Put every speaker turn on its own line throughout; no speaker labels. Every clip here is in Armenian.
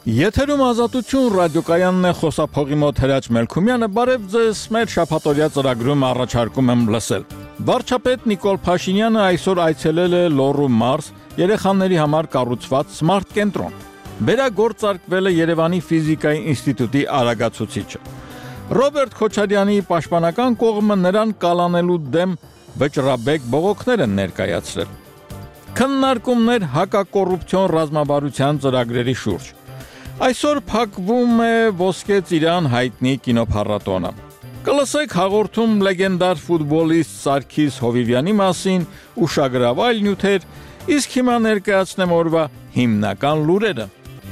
Եթերում ազատություն ռադիոկայանն է խոսափողի մոտ Հրաչ Մելքումյանը, բարև ձեզ, մեր շաբաթօրյա ծրագրում առաջարկում եմ լսել։ Վարչապետ Նիկոլ Փաշինյանը այսօր այցելել է Լոռու մարզ, երեխաների համար կառուցված Smart կենտրոն։ Վերագործարկվել է Երևանի ֆիզիկայի ինստիտուտի արագացուցիչը։ Ռոբերտ Քոչարյանի պաշտպանական կողմը նրան կալանելու դեմ վճռաբեկ բողոքներ են ներկայացրել։ Քննարկումներ հակակոռուպցիոն ռազմավարության ծրագրերի շուրջ։ Այսօր փակվում է Ոսկե Ծիրան հայտնի կինոփառատոնը։ Կլսեք հաղորդում լեգենդար ֆուտբոլիստ Սարգիս Հովիվյանի մասին, ուշագրավ այլ նյութեր, իսկ հիմա ներկայացնեմ օրվա հիմնական լուրերը։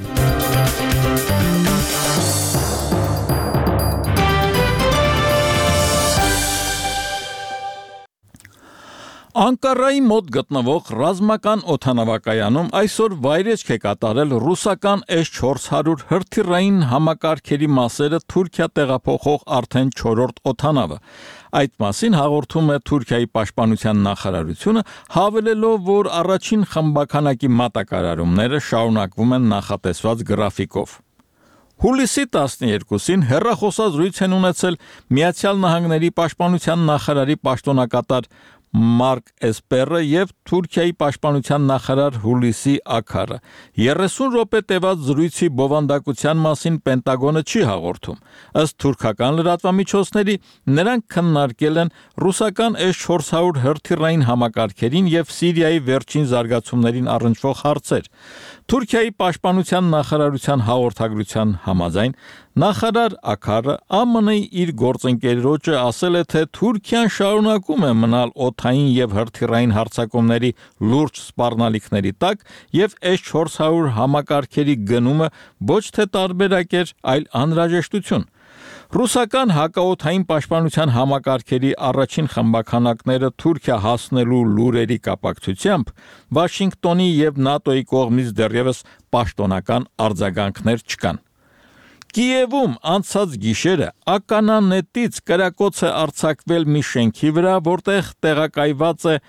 Անկարայի մոտ գտնվող ռազմական օդանավակայանում այսօր վայրեջք է կատարել ռուսական S-400 հրթիռային համակարգերի մասերը Թուրքիա տեղափոխող արդեն 4-րդ օդանավը։ Այդ մասին հաղորդում է Թուրքիայի պաշտպանության նախարարությունը, հավելելով, որ առաջին խմբականակի մատակարարումները շարունակվում են նախատեսված գրաֆիկով։ Հուլիսի 12-ին հեռախոսազրույց են ունեցել Միացյալ Նահանգների պաշտպանության նախարարի պաշտոնակատար Մարկ Էսպերը եւ Թուրքիայի պաշտպանության նախարար Հուլիսի Աքարը։ 30 րոպե տևած զրույցի բովանդակության մասին Պենտագոնը չի հաղորդում։ Ըստ թուրքական լրատվամիջոցների, նրանք քննարկել են ռուսական S-400 հրթիռային համակարգերին եւ Սիրիայի վերջին զարգացումներին առնչվող հարցեր։ Թուրքիայի պաշտպանության նախարարության հաղորդագրության համաձայն նախարար Աքարը ԱՄՆ-ի իր գործընկերոջը ասել է, թե Թուրքիան շարունակում է մնալ օդային եւ հրթիռային հարձակումների լուրջ սպառնալիքների տակ եւ S-400 համակարգերի գնումը ոչ թե տարբերակ էր, այլ անհրաժեշտություն։ Ռուսական հակաօդային պաշտպանության համակարգերի առաջին խմբականակները Թուրքիա հասնելու լուրերի կապակցությամբ Վաշինգտոնի եւ ՆԱՏՕ-ի կողմից դեռևս պաշտոնական արձագանքներ չկան։ Կիևում անցած գիշերը ականանետից կրակոց է արձակվել մի շենքի վրա, որտեղ տեղակայված է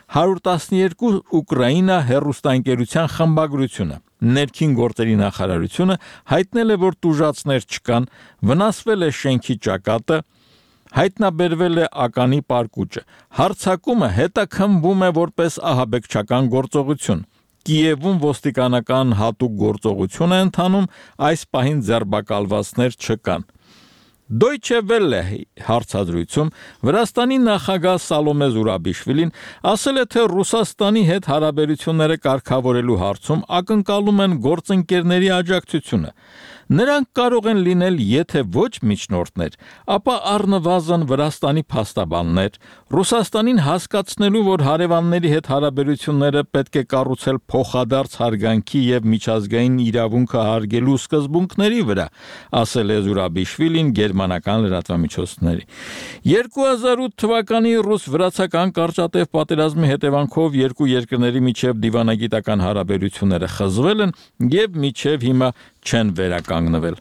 112 Ուկրաինա հեռուստաընկերության խմբագրությունը։ Ներքին գործերի նախարարությունը հայտնել է, որ տուժածներ չկան, վնասվել է շենքի ճակատը, հայտնաբերվել է ականի պարկուճը։ Հարձակումը հետաքննվում է որպես ահաբեկչական գործողություն։ Կիևում ոստիկանական հատուկ գործողություն է ընթանում, այս պահին ձերբակալվածներ չկան։ Deutsche Welle հարցազրույցում Վրաստանի նախագահ Սալոմե Զուրաբիշվիլին ասել է, թե Ռուսաստանի հետ հարաբերությունները կարգավորելու հարցում ակնկալում են գործընկերների աջակցությունը։ Նրանք կարող են լինել, եթե ոչ միջնորդներ, ապա առնվազն Վրաստանի փաստաբաններ, Ռուսաստանին հասկացնելու, որ հարևանների հետ հարաբերությունները պետք է կառուցել փոխադարձ հարգանքի եւ միջազգային իրավունքը հարգելու սկզբունքների վրա, ասել է Զուրաբիշվիլին գերմանական լրատվամիջոցների։ 2008 թվականի ռուս-վրացական կարճատև պատերազմի հետևանքով երկու երկրների միջև դիվանագիտական հարաբերությունները խզվել են եւ մինչեւ հիմա չեն վերականգնվել։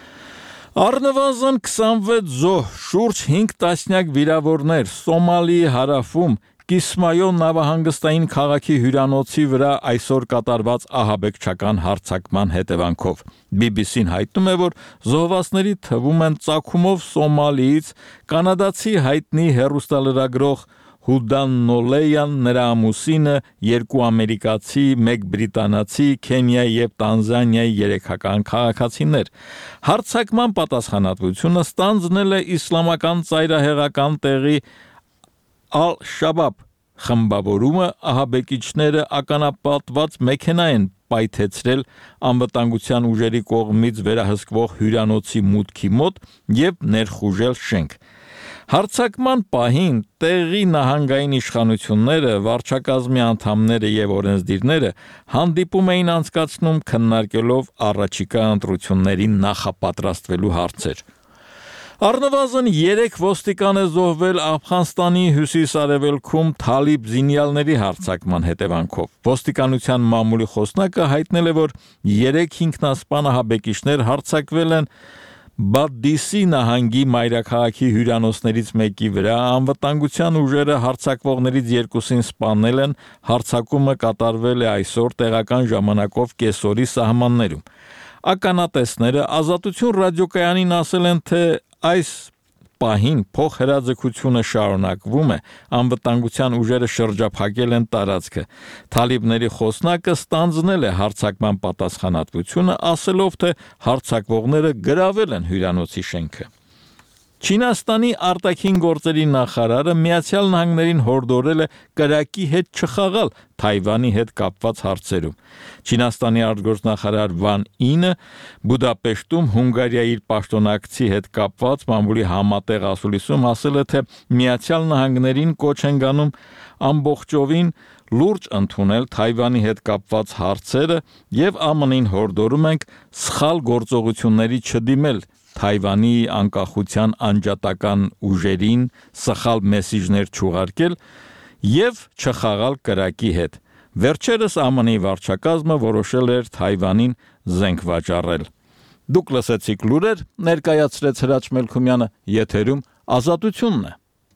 Առնվազն 26 զոհ, շուրջ 5 տասնյակ վիրավորներ Սոմալիի հարավում Կիսմայո նավահանգստային քաղաքի հյուրանոցի վրա այսօր կատարված ահաբեկչական հարձակման հետևանքով։ BBC-ն հայտնում է, որ զոհվածների թվում են ծագումով Սոմալիից կանադացի հայտնի հեռուստալրագրող Հուդան Նոլեյան, նրա ամուսինը, 2 ամերիկացի, 1 բրիտանացի, Քենիայի եւ Տանզանիայի երեքական քաղաքացիներ։ Հարձակման պատասխանատվությունը ստանձնել է իսլամական ծայրահեղական տեղի Ալ-Շաբաբ խմբավորումը, ահաբեկիչները ականապատված մեքենա են պայթեցրել անվտանգության ուժերի կողմից վերահսկվող հյուրանոցի մուտքի մոտ եւ ներխուժել շենք։ Հարձակման պահին տեղի նահանգային իշխանությունները, վարչակազմի անդամները եւ օրենսդիրները հանդիպում էին անցկացնում քննարկելով առաջիկա ընտրություններին նախապատրաստվելու հարցեր։ Առնվազն 3 ոստիկան է զոհվել Աֆղանստանի հյուսիս-արևելքում Թալիբ զինյալների հարձակման հետևանքով։ Ոստիկանության մամուլի խոսնակը հայտնել է, որ 3 ինքնասպան ահաբեկիչներ հարձակվել են Բադդիսի նահանգի մայրաքաղաքի հյուրանոցներից մեկի վրա, անվտանգության ուժերը հարձակվողներից 2-ին սպանել են, հարձակումը կատարվել է այսօր տեղական ժամանակով կեսօրի սահմաններում։ Ականատեսները Ազատություն ռադիոկայանին ասել են, թե այս պահին փոխհրաձգությունը շարունակվում է, անվտանգության ուժերը շրջափակել են տարածքը։ Թալիբների խոսնակը ստանձնել է հարձակման պատասխանատվությունը, ասելով, թե հարձակվողները գրավել են հյուրանոցի շենքը։ Չինաստանի արտաքին գործերի նախարարը Միացյալ Նահանգներին հորդորել է կրակի հետ չխաղալ Թայվանի հետ կապված հարցերում։ Չինաստանի արտգործնախարար Վան Ինը Բուդապեշտում Հունգարիայի իր պաշտոնակցի հետ կապված մամուլի համատեղ ասուլիսում ասել է, թե Միացյալ Նահանգներին կոչ են գանում ամբողջովին լուրջ ընդունել Թայվանի հետ կապված հարցերը եւ ԱՄՆ-ին հորդորում ենք սխալ գործողությունների չդիմել Թայվանի անկախության անջատական ուժերին սխալ մեսիջներ չուղարկել եւ չխաղալ կրակի հետ։ Վերջերս ԱՄՆ-ի վարչակազմը որոշել էր Թայվանին զենք վաճառել։ Դուք լսեցիք լուրեր, ներկայացրեց Հրաչ Մելքումյանը, եթերում Ազատությունն է։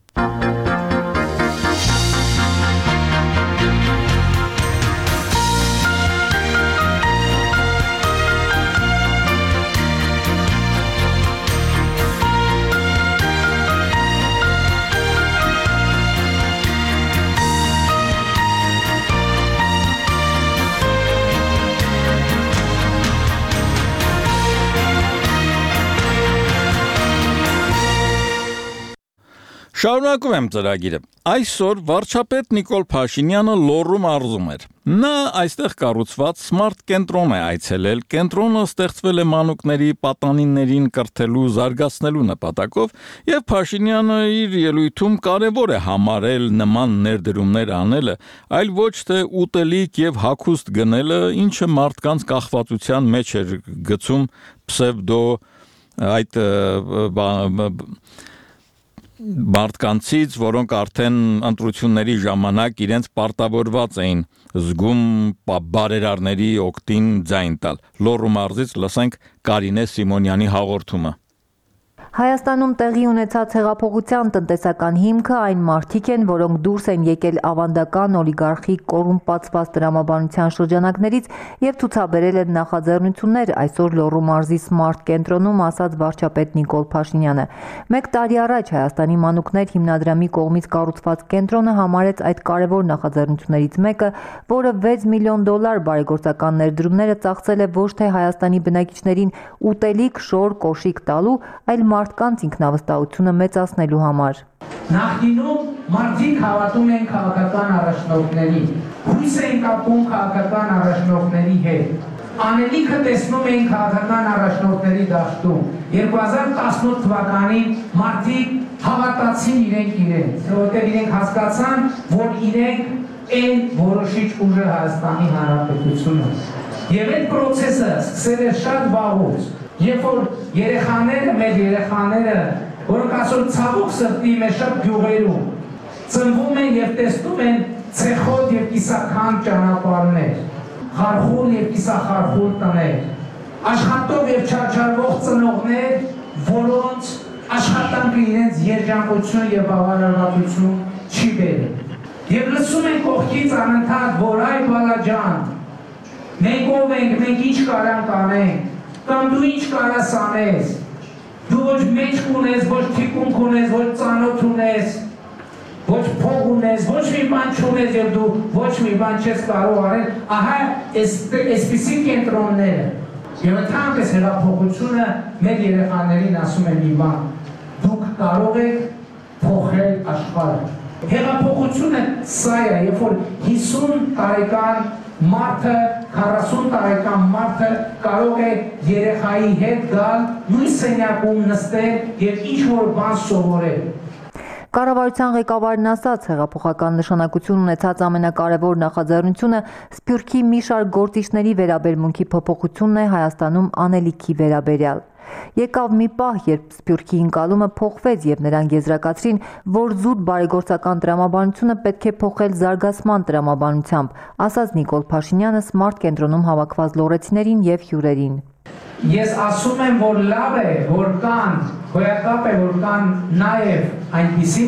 Շարունակում եմ ծրագիրը։ Այսօր վարչապետ Նիկոլ Փաշինյանը Լոռու մարզում էր։ Նա այստեղ կառուցված Smart կենտրոն է այցելել։ Կենտրոնը ստեղծվել է մանուկների պատանիներին կրթելու, զարգացնելու նպատակով, եւ Փաշինյանը իր ելույթում կարևոր է համարել նման ներդրումներ անելը, այլ ոչ թե ուտելիք եւ հագուստ գնելը, ինչը մարդկանց կախվածության մեջ էր գցում պսևդո այդ մարդկանցից, որոնք արդեն ընտրությունների ժամանակ իրենց պարտավորված էին զգում բարերարների օգտին ձայն տալ։ Լոռու մարզից լսենք Կարինե Սիմոնյանի հաղորդումը։
Հայաստանում տեղի ունեցած հեղափոխության տնտեսական հիմքը այն մարդիկ են, որոնք դուրս են եկել ավանդական օլիգարխի կոռումպացված տրամաբանության շրջանակներից եւ ցուցաբերել են նախաձեռնություններ, այսօր Լոռու մարզի Smart կենտրոնում ասաց վարչապետ Նիկոլ Փաշինյանը։ 1 տարի առաջ Հայաստանի մանուկներ հիմնադրամի կողմից կառուցված կենտրոնը համարեց այդ կարևոր նախաձեռնություններից մեկը, որը $6 միլիոն բարեգործական ներդրումները ծախսել է ոչ թե Հայաստանի բնակիչներին ուտելիք, շոր, կոշիկ տալու, այլ մարդկանց ինքնավստահությունը մեծացնելու համար։
Նախկինում մարդիկ հավատում են քաղաքական առաջնորդներին, հույս են կապում քաղաքական առաջնորդների հետ։ Անելիքը տեսնում են քաղաքական առաջնորդների դաշտում։ 2018 թվականին մարդիկ հավատացին իրենց, որովհետև իրենք հասկացան, որ իրենք են որոշիչ ուժը Հայաստանի Հանրապետությունը։ Եվ այդ process-ը սկսել է շատ վաղուց։ Երբ որ երեխաները, մեր երեխաները, որոնք այսօր ցավոք սրտի մեր շատ գյուղերում ծնվում են եւ տեսնում են ցեխոտ եւ կիսաքանդ ճանապարհներ, խարխուլ եւ կիսախարխուլ տներ, աշխատող եւ չարչարվող ծնողներ, որոնց աշխատանքը իրենց երջանկություն եւ բավարարվածություն չի բերում։ Եվ լսում են կողքից անընդհատ, որ այ բալաջան, մենք ով ենք, մենք ինչ կարանք անենք, կամ դու ինչ կարաս անես, դու ոչ մեջք ունես, ոչ թիկունք ունես, ոչ ծանոթ ունես, ոչ փող ունես, ոչ մի բան չունես եւ դու ոչ մի բան չես կարող անել, ահա այսպիսի կենտրոնները։ Եվ ընդհանրապես հեղափոխությունը մեր երեխաներին ասում է մի բան, դուք կարող եք փոխել աշխարհը։ Հեղափոխությունը սա է, երբ որ 50 տարեկան մարդը, 40 տարեկան մարդը կարող է երեխայի հետ գալ, նույն սենյակում նստել եւ ինչ-որ բան սովորել։
Կառավարության ղեկավարն ասաց, հեղափոխական նշանակություն ունեցած ամենակարևոր նախաձեռնությունը Սփյուռքի մի շարք գործիչների վերաբերմունքի փոփոխությունն է Հայաստանում անելիքի վերաբերյալ։ Եկավ մի պահ, երբ Սփյուռքի ընկալումը փոխվեց եւ նրանք եզրակացրին, որ զուտ բարեգործական տրամաբանությունը պետք է փոխել զարգացման տրամաբանությամբ, ասաց Նիկոլ Փաշինյանը Smart կենտրոնում հավաքված լոռեցիներին եւ հյուրերին։
Ես ասում եմ, որ լավ է, որ կան, հոյակապ է, որ կան նաեւ այնպիսի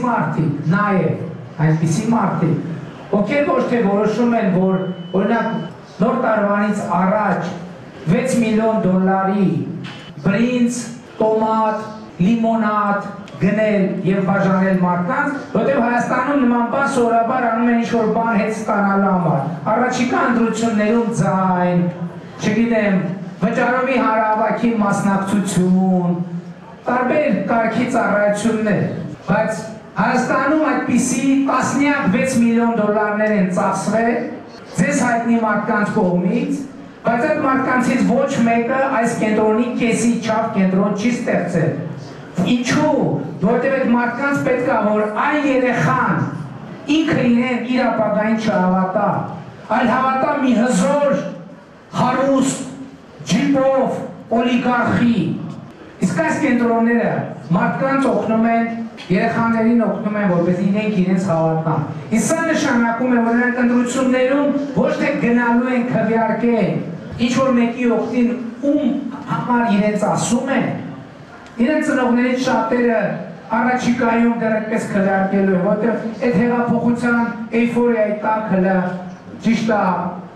մարդիկ, ովքեր ոչ թե որոշում են, որ օրինակ նոր տարվանից առաջ $6 միլիոն բրինձ, տոմատ, լիմոնադ գնել եւ բաժանել մարդկանց, որտեղ Հայաստանում նման բան սովորաբար անում են ինչ-որ բան հետ ստանալու համար։ Առաջիկա ընտրություններում ձայն, չգիտեմ, վճարովի հանրահավաքի մասնակցություն, տարբեր կարգի ծառայություններ, բայց Հայաստանում այդպիսի տասնյակ $6 միլիոն են ծախսվել ձեզ հայտնի մարդկանց կողմից, բայց այդ մարդկանցից ոչ մեկը այս կենտրոնի կեսի չափ կենտրոն չի ստեղծել։ Ինչու՞, որտեղ այդ մարդկանց պետք է որ այն երեխան ինքը իրեն իր ապագային չհավատա, այլ հավատա մի հզոր, հարուստ, ջիպով, օլիգարխի։ Իսկ այս կենտրոնները մարդկանց օգնում են, երեխաներին օգնում են, որպես իրենք իրենց հավատան։ Իսկ սա նշանակում է, որ նրանք ընտրություններում ոչ թե գնալու են քվեարկել, ինչ-որ մեկի օգտին ում համար իրենց ասում են, իրենց ծնողներից շատերը առաջիկայում դեռ այդպես քվեարկելու են, որտեղ այդ հեղափոխության էյֆորիայի տակ հլը ճիշտ է,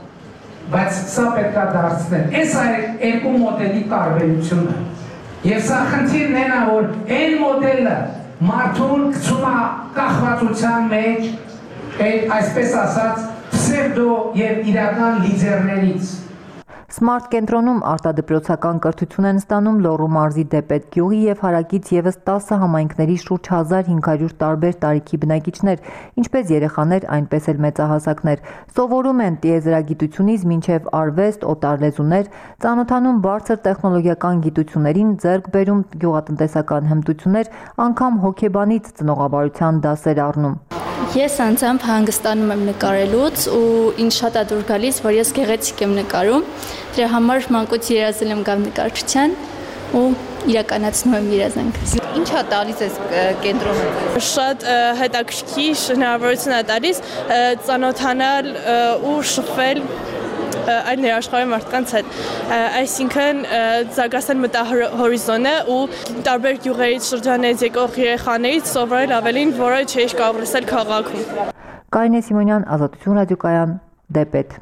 բայց սա պետք է դարձնել։ Այս երկու մոդելի տարբերությունը։ Եվ սա խնդիրն է, որ այն մոդելը մարդուն գցում է կախվածության մեջ, այսպես ասած, պսևդո եւ իրական լիդերներից։
Smart կենտրոնում արտադպրոցական կրթություն են ստանում Լոռու մարզի Դեպետ գյուղի եւ հարակից եւս 10 համայնքների շուրջ 1500 տարբեր տարիքի բնակիչներ, ինչպես երեխաներ, այնպես էլ մեծահասակներ, սովորում են տիեզերագիտությունից մինչև արվեստ, օտար լեզուներ, ծանոթանում բարձր տեխնոլոգիական գիտություններին, ձեռք բերում գյուղատնտեսական հմտություններ, անգամ հոգեբանից ծնողաբարության դասեր առնում։
Ես անձամբ հանգստանում եմ նկարելուց ու ինձ շատ է դուր գալիս, որ ես գեղեցիկ եմ նկարում, դրա համար մանկուց երազել եմ գալ նկարչության ու իրականացնում եմ երազանքս։
Ինչ է տալիս այս կենտրոնը։
Շատ հետաքրքիր հնարավորություն է տալիս ծանոթանալ ու շփվել այլ ներաշխարհի մարդկանց հետ, այսինքն զարգացնել մտահորիզոնը ու տարբեր գյուղերից շրջաններից եկող երեխաներից սովորել ավելին, որը չէի կարող լսել քաղաքում։
Կարինե Սիմոնյան, Ազատություն ռադիոկայան, Դեպետ։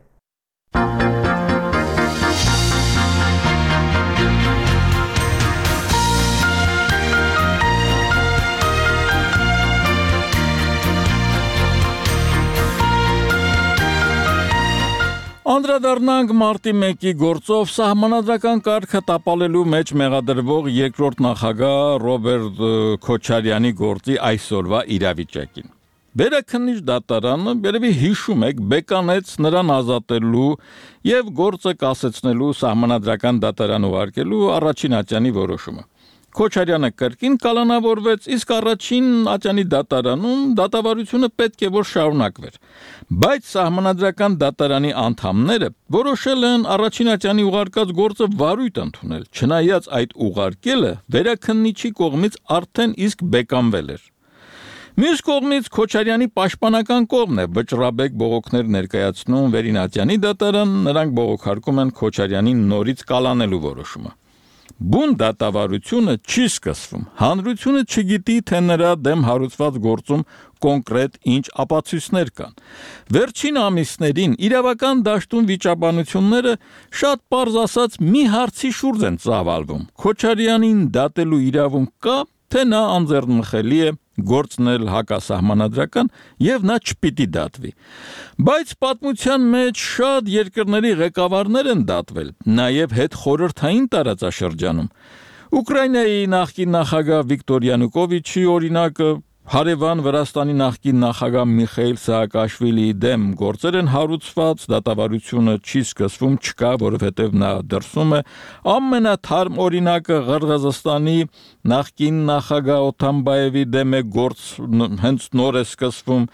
Անդրադառնանք մարտի 1-ի գործով սահմանադրական կարգը տապալելու մեջ մեղադրվող երկրորդ նախագահ Ռոբերտ Քոչարյանի գործի այսօրվա իրավիճակին։ Վերաքննիչ դատարանը, երևի հիշում եք, բեկանեց նրան ազատելու եւ գործը կասեցնելու սահմանադրական դատարան ուղարկելու առաջին ատյանի որոշումը։ Քոչարյանը կրկին կալանավորվեց, իսկ առաջին ատյանի դատարանում դատավարությունը պետք է որ շարունակվեր։ Բայց սահմանադրական դատարանի անդամները որոշել են առաջին ատյանի ուղարկած գործը վարույթ ընդունել, չնայած այդ ուղարկելը վերաքննիչի կողմից արդեն իսկ բեկանվել էր։ Մյուս կողմից Քոչարյանի պաշտպանական կողմն է վճռաբեկ բողոքներ ներկայացնում վերին ատյանի դատարան, նրանք բողոքարկում են Քոչարյանին նորից կալանելու որոշումը։ Բուն դատավարությունը չի սկսվում, հանրությունը չգիտի, թե նրա դեմ հարուցված գործում կոնկրետ ինչ ապացույցներ կան։ Վերջին ամիսներին իրավական դաշտում վիճաբանությունները շատ պարզ ասած մի հարցի շուրջ են ծավալվում։ Քոչարյանին դատելու իրավունք կա, թե նա անձեռնմխելի է գործնել հակասահմանադրական եւ նա չպիտի դատվի։ Բայց պատմության մեջ շատ երկրների ղեկավարներ են դատվել, նաեւ հետ խորհրդային տարածաշրջանում։ Ուկրաինայի նախկին նախագահ Վիկտոր Յանուկովիչի օրինակը, հարևան Վրաստանի նախկին նախագահ Միխայիլ Սահակաշվիլիի դեմ գործեր են հարուցված, դատավարությունը չի սկսվում, չկա, որովհետև նա դրսում է։ Ամենաթարմ օրինակը Ղրղըզստանի նախկին նախագահ Օթանբաևի դեմ է գործ հենց նոր է սկսվում,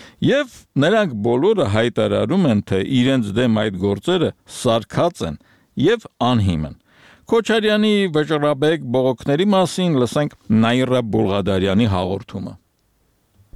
եւ նրանք բոլորը հայտարարում են, թե իրենց դեմ այդ գործերը սարքած են եւ անհիմն։ Քոչարյանի վճռաբեկ բողոքների մասին լսենք Նաիրա Բուլղադարյանի հաղորդումը։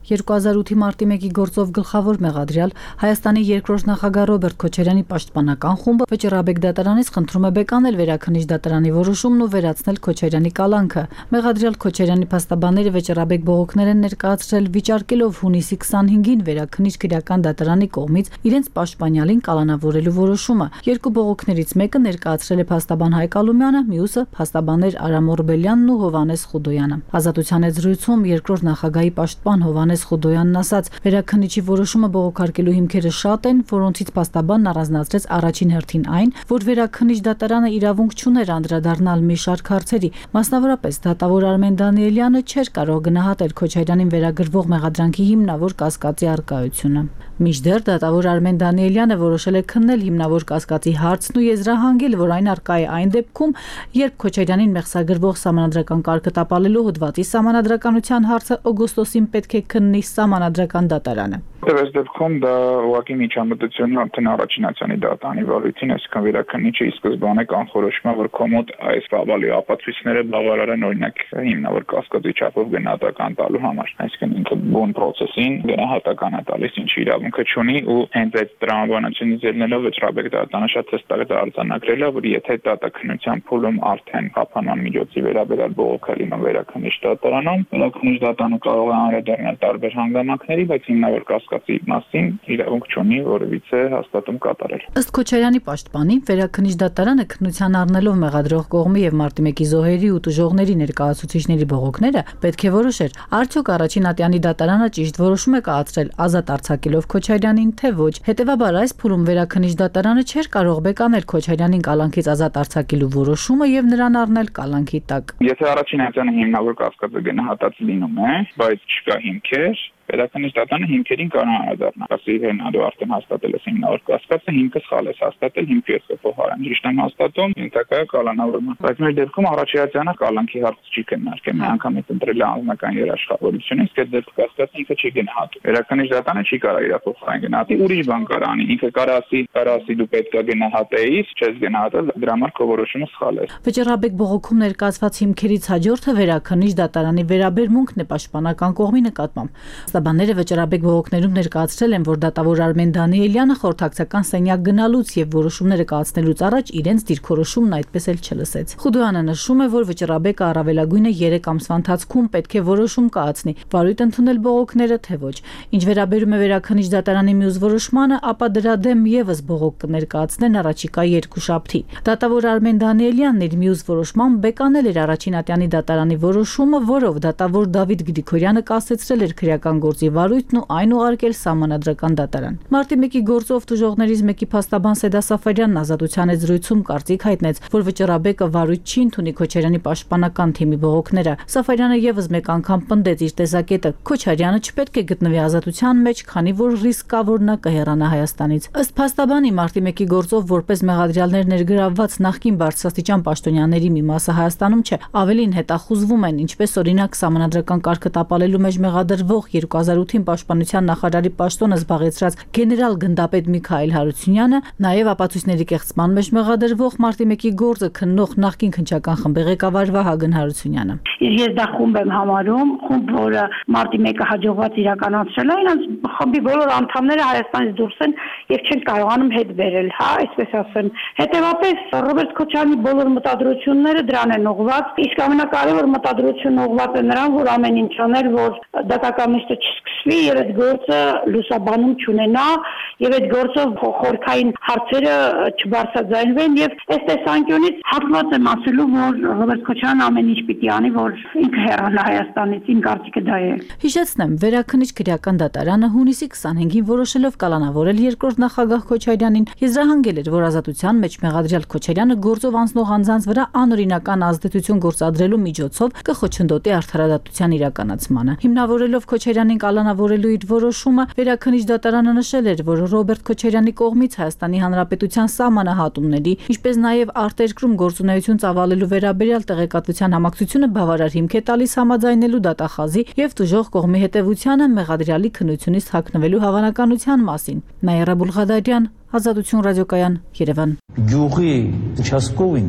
2008-ի մարտի 1-ի գործով գլխավոր մեղադրյալ Հայաստանի երկրորդ նախագահ Ռոբերտ Քոչարյանի պաշտպանական խումբը Վճռաբեկ դատարանից խնդրում է բեկանել Վերաքննիչ դատարանի որոշումն ու վերացնել Քոչարյանի կալանքը։ Մեղադրյալ Քոչարյանի փաստաբանները Վճռաբեկ բողոքներ են ներկայացրել վիճարկելով հունիսի 25-ին Վերաքննիչ քրեական դատարանի կողմից իրենց պաշտպանյալին կալանավորելու որոշումը։ Երկու բողոքներից մեկը ներկայացրել է փաստաբան Հայկ Ալումյանը, մյուսը փաստաբաններ Արամ Օրբելյանն ու Հովհաննես Խուդոյանը։ Ազատության զրույցում երկրորդ նախագահի պաշտպան Հովհաննես Խուդոյանն ասաց. «Վերաքննիչի որոշումը բողոքարկելու հիմքերը շատ են, որոնցից փաստաբանն առանձնացրեց առաջին հերթին այն, որ Վերաքննիչ դատարանը իրավունք չուներ անդրադառնալ մի շարք հարցերի, մասնավորապես դատավոր Արմեն Դանիելյանը չէր կարող գնահատել Քոչարյանին վերագրվող մեղադրանքի հիմնավոր կասկածի առկայությունը։ Մինչդեռ դատավոր Արմեն Դանիելյանը որոշել է քննել հիմնավոր կասկածի հարցն ու եզրահանգել, որ այն առկա է այն դեպքում, երբ Քոչարյանին մեղսագրվող սահմանադրական կարգը տապալելու հոդվածի սահմանադրականության հարցը օգոստոսին պետք է քննի սահմանադրական դատարանը»։
Այս դեպքում դա ուղղակի միջամտությունն արդեն առաջինացանի դատանի վարույթին, այսինքն Վերաքննիչը ի սկզբանե կանխորոշում է, որ կոմոդ այս բավարարի ապացույցները բավարար են օրինակ հիմնավոր կասկածի չափով գնահատական տալու համար, այսինքն ինքը բուն process-ին գնահատական է տալիս, ինչի իրավունքը չունի ու հենց այդ տրամաբանությունից ելնելով Վճռաբեկ դատարանը շատ հստակ արձանագրել է, որ եթե դատաքննության փուլում արդեն խափանման միջոցի վերաբերյալ բողոք է լինում Վերաքննիչ դատարանում, Վերաքննիչ դատարանը կարող է անդրադառնալ տարբեր հանգամանքների, բայց հիմնավոր կասկածի մասին իրավունք չունի որևիցե հաստատում կատարել։
Ըստ Քոչարյանի պաշտպանի, Վերաքննիչ դատարանը քննության առնելով մեղադրող կողմի եւ մարտի 1-ի զոհերի ու տուժողների ներկայացուցիչների բողոքները, պետք է որոշեր, արդյոք առաջին ատյանի դատարանը ճիշտ որոշում է կայացրել ազատ արձակելով Քոչարյանին, թե ոչ։ Հետևաբար այս փուլում Վերաքննիչ դատարանը չէր կարող բեկանել Քոչարյանին կալանքից ազատ արձակելու որոշումը եւ նրան առնել կալանքի տակ։
Եթե առաջին ատյանը հիմնավոր կասկածը գնահատած լինում է, բայց չկա հիմքեր, Վերաքննիչ դատարանը հիմքերին կարող է անդրադառնալ։ Ասի դու արդեն հաստատել ես հիմնավոր կասկածը, հիմքը սխալ ես հաստատել, հիմքի ես փոխարեն ճիշտ եմ հաստատում, ենթակա է կալանավորման։ Բայց մեր դեպքում առաջին կալանքի հարց չի քննարկել, մի անգամից ընտրել է անձնական երաշխավորություն, իսկ այդ դեպքում կասկածը ինքը չի գնահատում։ Վերաքննիչ դատարանը չի կարող իր փոխարեն գնահատի, ուրիշ բան կարող անի, ինքը կարող ասի դու պետք է գնահատեիս, չես գնահատել, դրա համար քո որոշումը սխալ է։
Վճռաբեկ բողոքում ներկայացված հիմքերից հաջորդը Վերաքննիչ դատարանի վերաբերմունքն է պաշտպանական կողմի նկատմամբ։ Փաստաբանները Վճռաբեկ բողոքներում ներկայացրել են, որ դատավոր Արմեն Դանիելյանը խորհրդակցական սենյակ գնալուց եւ որոշումները կայացնելուց առաջ իրենց դիրքորոշումն այդպես էլ չլսեց։ Խուդոյանը նշում է, որ Վճռաբեկը առավելագույնը 3 ամսվա ընթացքում պետք է որոշում կայացնի, վարույթ ընդունել բողոքները թե ոչ։ Ինչ վերաբերում է Վերաքննիչ դատարանի մյուս որոշմանը, ապա դրա դեմ եւս բողոք կներկայացնեն առաջիկա երկուշաբթի։ Դատավոր Արմեն Դանիելյանն իր մյուս որոշմամբ բեկանել էր առաջին ատյանի դատարանի որոշումը, որով դատավոր Դավիթ Գրիգորյանը կասեցրել էր քրեական գործի վարույթն ու այն ուղարկել սահմանադրական դատարան։ Մարտի 1-ի գործով տուժողներից մեկի փաստաբան Սեդա Սաֆարյանն ազատության զրույցում կարծիք հայտնեց, որ Վճռաբեկը վարույթ չի ընդունի Քոչարյանի պաշտպանական թիմի բողոքները։ Սաֆարյանը եւս մեկ անգամ պնդեց իր տեսակետը. Քոչարյանը չպետք է գտնվի ազատության մեջ, քանի որ ռիսկ կա, որ նա կհեռանա Հայաստանից։ Ըստ փաստաբանի, մարտի 1-ի գործով որպես մեղադրյալներ ներգրավված նախկին բարձրաստիճան պաշտոնյաների մի մասը Հայաստանում չէ, ավելին հետախուզվում են, ինչպես օրինակ սահմանադրական կարգը տապալելու մեջ մեղադրվող 2008-ին պաշտպանության նախարարի պաշտոնը զբաղեցրած գեներալ գնդապետ Միքայել Հարությունյանը, նաև ապացույցների կեղծման մեջ մեղադրվող մարտի 1-ի գործը քննող նախկին քննչական խմբի ղեկավար Վահագն Հարությունյանը։
Ես դա խումբ եմ համարում, խումբ, որը մարտի 1-ը հաջողված իրականացրել է, այնց խմբի բոլոր անդամները Հայաստանից դուրս են եւ չեն կարողանում հետ բերել, այսպես ասեմ։ Հետևաբար Ռոբերտ Քոչարյանի բոլոր մտադրությունները դրան են ուղղված, իսկ ամենակարևոր մտադրությունը ուղղված է նրան, որ ամեն ինչ աներ, որ դատական նիստը չսկսվի եւ այդ գործը լուսաբանում չունենա եւ այդ գործով խորքային հարցերը չբարձրաձայնվեն եւ այս տեսանկյունից հակված եմ ասելու, որ Ռոբերտ Քոչարյանն ամեն ինչ պիտի անի, որ ինքը հեռանա Հայաստանից, իմ կարծիքը դա է։
Հիշեցնեմ, Վերաքննիչ քրեական դատարանը հունիսի 25-ին որոշելով կալանավորել երկրորդ նախագահ Քոչարյանին, եզրահանգել էր, որ ազատության մեջ մեղադրյալ Քոչարյանը գործով անցնող անձանց վրա անօրինական ազդեցություն գործադրելու միջոցով կխոչընդոտի արդարադատության իրականացմանը։ Հիմնավորելով Քոչարյանին կալանավորելու իր որոշումը, Վերաքննիչ դատարանը նշել էր, որ Ռոբերտ Քոչարյանի կողմից Հայաստանի Հանրապետության սահմանահատումների, ինչպես նաև արտերկրում գործունեություն ծավալելու վերաբերյալ տեղեկատվության համակցությունը բավարար հիմք է տալիս համաձայնելու դատախազի եւ տուժող կողմի հետեւությանը մեղադրյալի քննությունից հագնվելու հավանականության մասին։ Նաիրա Բուլղադարյան, Ազատություն ռադիոկայան, Երևան։
Գյուղի участковին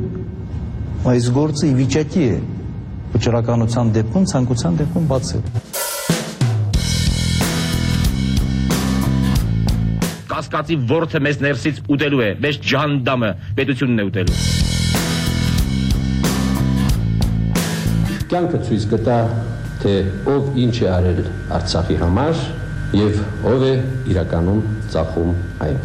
այս գործը ի վիճակի է վճռականության դեպքում, ցանկության դեպքում բացել։
կասկածի ворթը մեզ ներսից ուտելու է, մեզ ջանդամը պետությունն է ուտելու։
Կյանքը ցույց կտա, թե ով ինչ է արել Արցախի համար եւ ով է իրականում ծախում այն։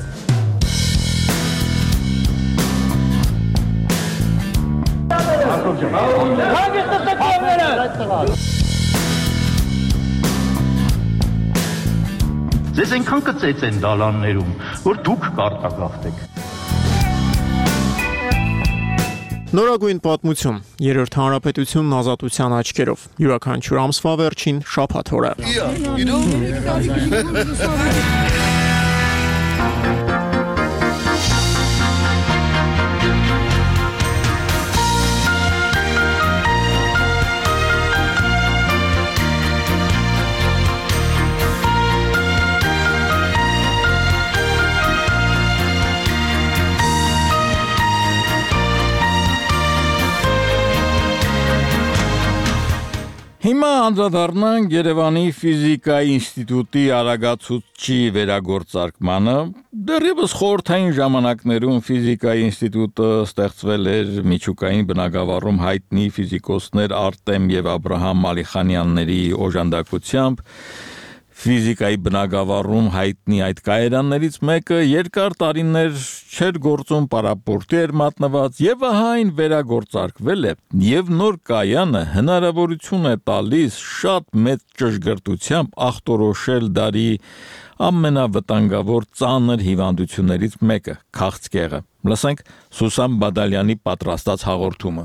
Ձեզ այնքան կծեց են դալաններում, որ դուք կարտագաղթեք։
Նորագույն պատմություն, երրորդ հանրապետությունն ազատության աչքերով, յուրաքանչյուր ամսվա վերջին շաբաթ օրը։
Հիմա անդրադառնանք Երևանի ֆիզիկայի ինստիտուտի արագացուցիչի վերագործարկմանը։ Դեռևս խորհրդային ժամանակներում ֆիզիկայի ինստիտուտը ստեղծվել էր միջուկային բնագավառում հայտնի ֆիզիկոսներ Արտեմ եւ Աբրահամ Մալիխանյանների օժանդակությամբ։ Ֆիզիկայի բնագավառում հայտնի այդ կայարաններից մեկը երկար տարիներ չէր գործում, պարապորտի էր մատնված եւ ահա այն վերագործարկվել է եւ նոր կայանը հնարավորություն է տալիս շատ մեծ ճշգրտությամբ ախտորոշել դարի ամենավտանգավոր ծանր հիվանդություններից մեկը՝ քաղցկեղը։ Լսենք Սուսան Բադալյանի պատրաստած հաղորդումը։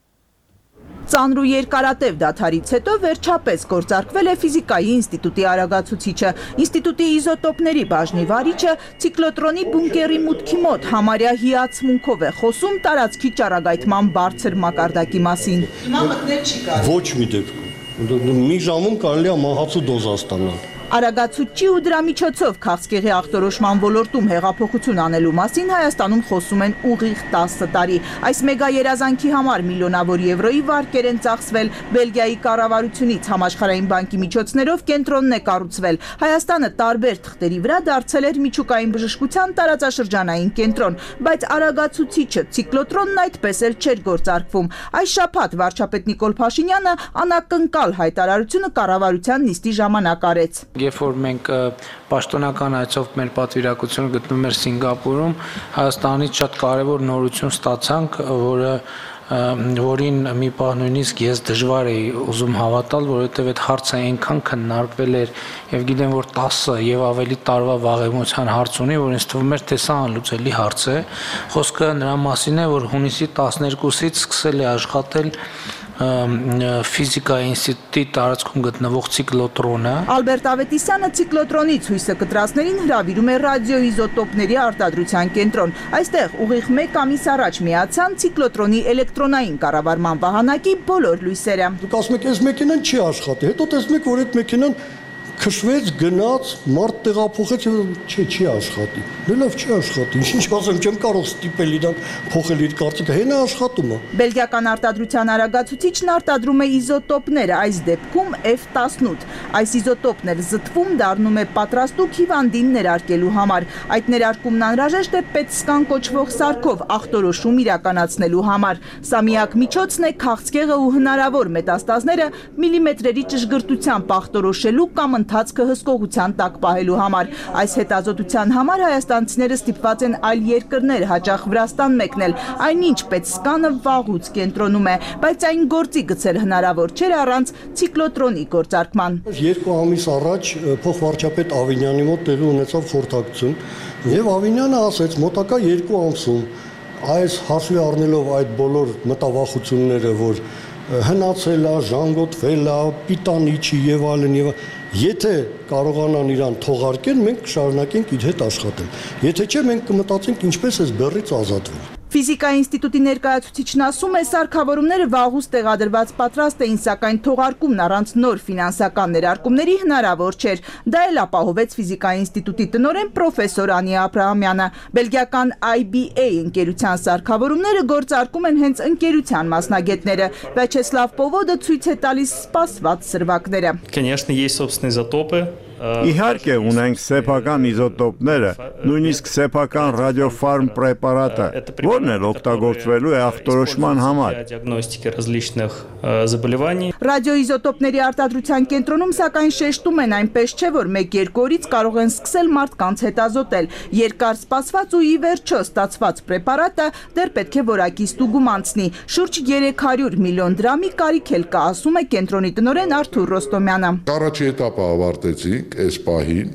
Ծանր ու երկարատև դադարից հետո վերջապես գործարկվել է ֆիզիկայի ինստիտուտի արագացուցիչը։ Ինստիտուտի իզոտոպների բաժնի վարիչը ցիկլոտրոնի բունկերի մուտքի մոտ համարյա հիացմունքով է խոսում տարածքի ճառագայթման բարձր մակարդակի մասին։ Հիմա մտնել չի կարելի։
Ոչ մի դեպքում։ Մի ժամում կարելի է մահացու դոզա ստանալ։
Արագացուցիչի ու դրա միջոցով քաղցկեղի ախտորոշման ոլորտում հեղափոխություն անելու մասին Հայաստանում խոսում են ուղիղ 10 տարի։ Այս մեգա երազանքի համար միլիոնավոր եվրոյի վարկեր են ծախսվել, Բելգիայի կառավարությունից Համաշխարհային բանկի միջոցներով կենտրոնն է կառուցվել։ Հայաստանը տարբեր թղթերի վրա դարձել էր միջուկային բժշկության տարածաշրջանային կենտրոն, բայց արագացուցիչը ցիկլոտրոնն այդպես էլ չէր գործարկվում։ Այս շաբաթ վարչապետ Նիկոլ Փաշինյանը անակնկալ հայտարարությունը կառավարության նիստի ժամանակ արեց։
Երբ որ մենք պաշտոնական այցով մեր պատվիրակությունը գտնվում էր Սինգապուրում, Հայաստանից շատ կարևոր նորություն ստացանք, որին մի պահ նույնիսկ ես դժվար էի ուզում հավատալ, որովհետև այդ հարցը այնքան քննարկվել էր եւ գիտեմ, որ 10 եւ ավելի տարվա վաղեմության հարց ունի, որ ինձ թվում էր, թե սա անլուծելի հարց է։ Խոսքը նրա մասին է, որ հունիսի 12-ից սկսել է աշխատել Ֆիզիկայի ինստիտուտի տարածքում գտնվող ցիկլոտրոնը։ Ալբերտ Ավետիսյանը ցիկլոտրոնից հույսը կտրածներին հրավիրում է ռադիոիզոտոպների արտադրության կենտրոն։ Այստեղ ուղիղ 1 ամիս առաջ միացան ցիկլոտրոնի էլեկտրոնային կառավարման վահանակի բոլոր լույսերը։
Դուք ասում եք, այս մեքենան չի աշխատի, հետո տեսնում եք, որ այդ մեքենան քշվեց, գնաց, մարդ տեղափոխեց, չի աշխատի։ Լավ չի աշխատի։ Ինչ ասեմ, չեմ կարող ստիպել իրան փոխել իր կարծիքը, հենա աշխատում է։
Բելգիական արտադրության արագացուցիչն արտադրում է իզոտոպները, այս դեպքում F18։ Այս իզոտոպն էլ զտվում դառնում է պատրաստուկ հիվանդին ներարկելու համար։ Այդ ներարկումն անհրաժեշտ է PET-սկան կոչվող սարքով ախտորոշում իրականացնելու համար։ Սա միակ միջոցն է քաղցկեղը ու հնարավոր մետաստազները միլիմետրերի ճշգրտությամբ ախտորոշելու կամ ընթացքը հսկողության տակ պահելու համար։ Այս հետազոտության համար հայաստանցիները ստիպված են այլ երկրներ, հաճախ Վրաստան մեկնել, այնինչ PET-սկանը վաղուց կենտրոնում է, բայց այն գործի գցել հնարավոր չէր առանց ցիկլոտրոնի գործարկման։
2 ամիս առաջ փոխվարչապետ Ավինյանի մոտ տեղի ունեցավ խորհրդակցություն, եւ Ավինյանը ասաց մոտակա 2 ամսում այս հաշվի առնելով այդ բոլոր մտավախությունները, որ հնացել է, ժանգոտվել է, պիտանի չի եւ այլն եւ եթե կարողանան իրան թողարկել, մենք կշարունակենք իր հետ աշխատել։ Եթե չէ, մենք կմտածենք ինչպես էս բեռից ազատվել։
Ֆիզիկայի ինստիտուտի ներկայացուցիչն ասում է, սարքավորումները վաղուց տեղադրված պատրաստ էին, սակայն թողարկումն առանց նոր ֆինանսական ներարկումների հնարավոր չէր։ Դա էլ ապահովեց Ֆիզիկայի ինստիտուտի տնօրեն պրոֆեսոր Անի Աբրահամյանը։ Բելգիական IBA ընկերության սարքավորումները գործարկում են հենց ընկերության մասնագետները։ Վյաչեսլավ Պովոդը ցույց է տալիս սպասված սրվակները։
Конечно, есть собственные изотопы. Իհարկե ունենք սեփական իզոտոպները, նույնիսկ սեփական ռադիոֆարմ պրեպարատը, որն էլ օգտագործվելու է ախտորոշման համար։
Ռադիոիզոտոպների արտադրության կենտրոնում սակայն շեշտում են այնպես չէ, որ 1-2 օրից կարող են սկսել մարդկանց հետազոտել։ Երկար սպասված ու ի վերջո ստացված պրեպարատը դեռ պետք է որակի ստուգում անցնի։ Շուրջ 300 միլիոն դրամի կարիք էլ կա, ասում է կենտրոնի տնօրեն Արթուր Ռոստոմյանը։
Առաջի этаպը ավարտեցինք այս պահին,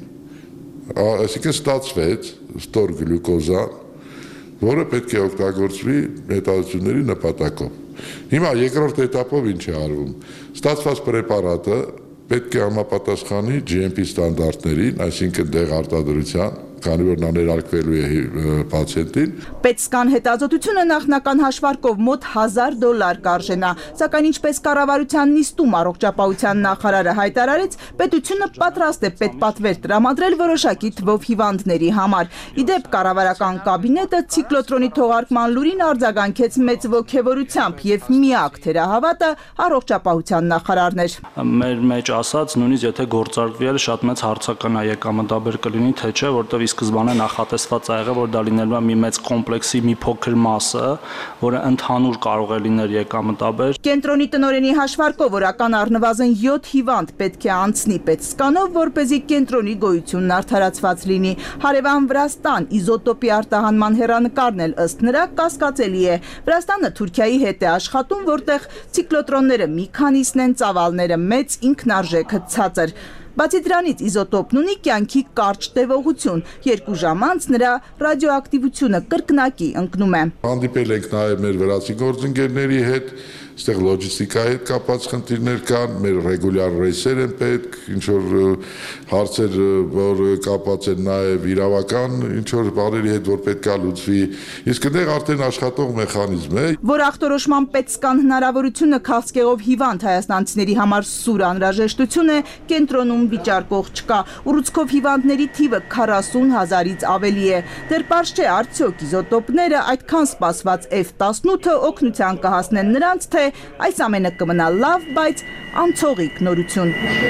այսինքն ստացվեց ստորգլյուկոզան, որը պետք է օգտագործվի հետազոտությունների նպատակով։ Հիմա երկրորդ этаպով ինչ է արվում։ Ստացված պրեպարատը պետք է համապատասխանի GMP ստանդարտներին, այսինքն դեղ արտադրության, քանի որ նա ներարկվելու է պացիենտին։
Պետսկան հետազոտությունը նախնական հաշվարկով մոտ $1000 կարժենա, սակայն ինչպես կառավարության նիստում առողջապահության նախարարը հայտարարեց, պետությունը պատրաստ է պետպատվեր տրամադրել որոշակի թվով հիվանդների համար։ Իդեպ կառավարական կաբինետը ցիկլոտրոնի թողարկման լուրին արձագանքեց մեծ ոգևորությամբ եւ միակ թերահավատը առողջապահության նախարարն էր։
Մեր մեջ ասած, նույնիսկ եթե գործարկվի, շատ մեծ հարցական է եկամտաբեր կլինի, թե չէ, որտեղ սկզբանե նախատեսված է եղել, որ դա լինելու է մի մեծ կոմպլեքսի մի փոքր մասը, որը ընդհանուր կարող է լինել եկամտաբեր։ Կենտրոնի
տնօրենի հաշվարկով օրական առնվազն 7 հիվանդ պետք է անցնի պետսկանով, որպեսզի կենտրոնի գոյությունն արդարացված լինի։ Հարևան Վրաստան իզոտոպի արտահանման հեռանկարն էլ ըստ նրա կասկածելի է։ Վրաստանը Թուրքիայի հետ է աշխատում, որտեղ ցիկլոտրոնները մի քանիսն են, ծավալները մեծ, ինքնարժեքը ցածր։ Բացի դրանից իզոտոպն ունի կյանքի կարճ տևողություն, 2 ժամ անց նրա ռադիոակտիվությունը կրկնակի ընկնում է։
Հանդիպել ենք նաև մեր վրացի գործընկերների հետ, այստեղ լոջիստիկայի հետ կապված խնդիրներ կան, մեր ռեգուլյար ռեյսեր են պետք, ինչ որ հարցեր, որ կապված են նաև իրավական, ինչ որ բաների հետ, որ պետք է լուծվի, իսկ այնտեղ արդեն աշխատող մեխանիզմ է։
Որ ախտորոշման պետսկան հնարավորությունը քաղցկեղով հիվանդ հայաստանցիների համար սուր անհրաժեշտություն է, կենտրոնում վիճարկող չկա։ Ուռուցքով հիվանդների թիվը 40,000-ից ավելի է։ Դեռ պարզ չէ, արդյոք իզոտոպները այդքան սպասված F-18-ը օգնության կհասնեն նրանց, թե այս ամենը կմնա լավ, բայց անցողիկ նորություն։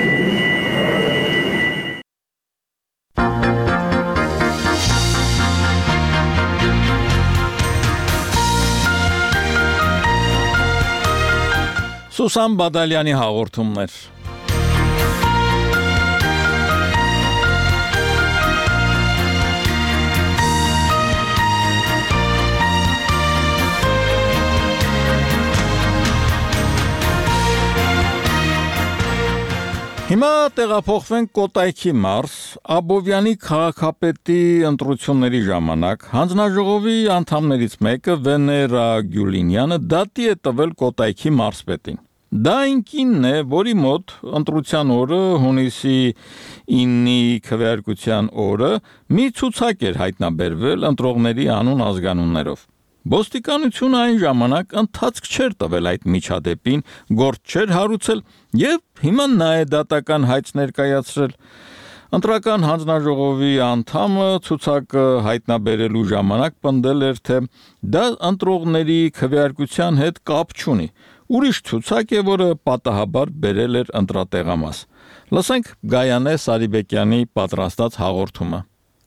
Սուսան Բադալյանի հաղորդումներ։ Հիմա տեղափոխվենք Կոտայքի մարզ, Աբովյանի քաղաքապետի ընտրությունների ժամանակ հանձնաժողովի անդամներից մեկը Վեներա Գյուլինյանը դատի է տվել Կոտայքի մարզպետին։ Դա ինքնին է, որի մոտ ընտրության օրը հունիսի 9-ի քվեարկության օրը մի ցուցակ էր հայտնաբերվել ընտրողների անուն ազգանուններով։ Ոստիկանությունը այն ժամանակ ընթացք չէր տվել այդ միջադեպին, գործ չէր հարուցել եւ հիմա նա է դատական հայց ներկայացրել։ Ընտրական հանձնաժողովի անդամը ցուցակը հայտնաբերելու ժամանակ պնդել էր, թե դա ընտրողների քվեարկության հետ կապ չունի։ Ուրիշ ցուցակ է, որը պատահաբար բերել էր ընտրատեղամաս։ Լսենք Գայանե Սարիբեկյանի պատրաստած հաղորդումը։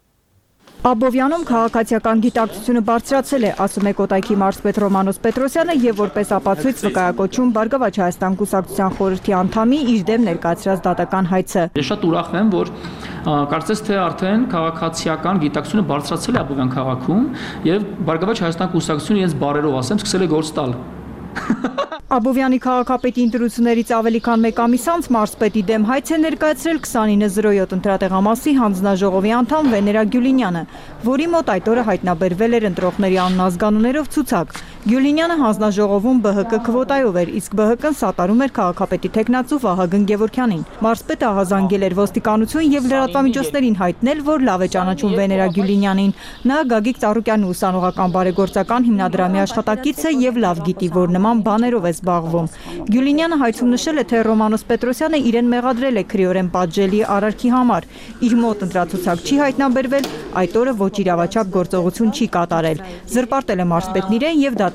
Աբովյանում քաղաքացիական գիտակցությունը բարձրացել է, ասում է Կոտայքի մարզպետ Ռոմանոս Պետրոսյանը եւ որպես ապացույց վկայակոչում Բարգավաճ Հայաստան կուսակցության խորհրդի անդամի իր դեմ ներկայացրած դատական հայցը։
Ես շատ ուրախ եմ, որ կարծես թե արդեն քաղաքացիական գիտակցությունը բարձրացել է Աբովյան քաղաքում եւ Բարգավաճ Հայաստան կուսակցությունը իրենց բարերով ասեմ սկսել է գործ տալ։
Աբովյանի քաղաքապետի ընտրություններից ավելի քան 1 ամիս անց մարզպետի դեմ հայց է ներկայացրել 2907 ընտրատեղամասի հանձնաժողովի անդամ Վեներա Գյուլինյանը, որի մոտ այդ օրը հայտնաբերվել էր ընտրողների անազգանուններով ցուցակ։ Գյուլինյանը հանձնաժողովում ԲՀԿ քվոտայով էր, իսկ ԲՀԿ-ն սատարում էր քաղաքապետի թեկնածու Վահագն Գևորգյանին։ Մարզպետը ահազանգել էր ոստիկանություն եւ լրատվամիջոցներին հայտնել, որ լավ է ճանաչում Վեներա Գյուլինյանին։ Նա Գագիկ Ծառուկյանի ուսանողական բարեգործական հիմնադրամի աշխատակից է եւ լավ գիտի, որ նման բաներով է զբաղվում։ Գյուլինյանը հայցում նշել է, թե Ռոմանոս Պետրոսյանը իրեն մեղադրել է քրեորեն պատժելի արարքի համար։ Իր մոտ ընտրացուցակ չի հայտնաբերվել, այդ օրը ոչ իրավաչափ գործողություն չի կատարել։ Զրպարտել է մարզպետն իրեն եւ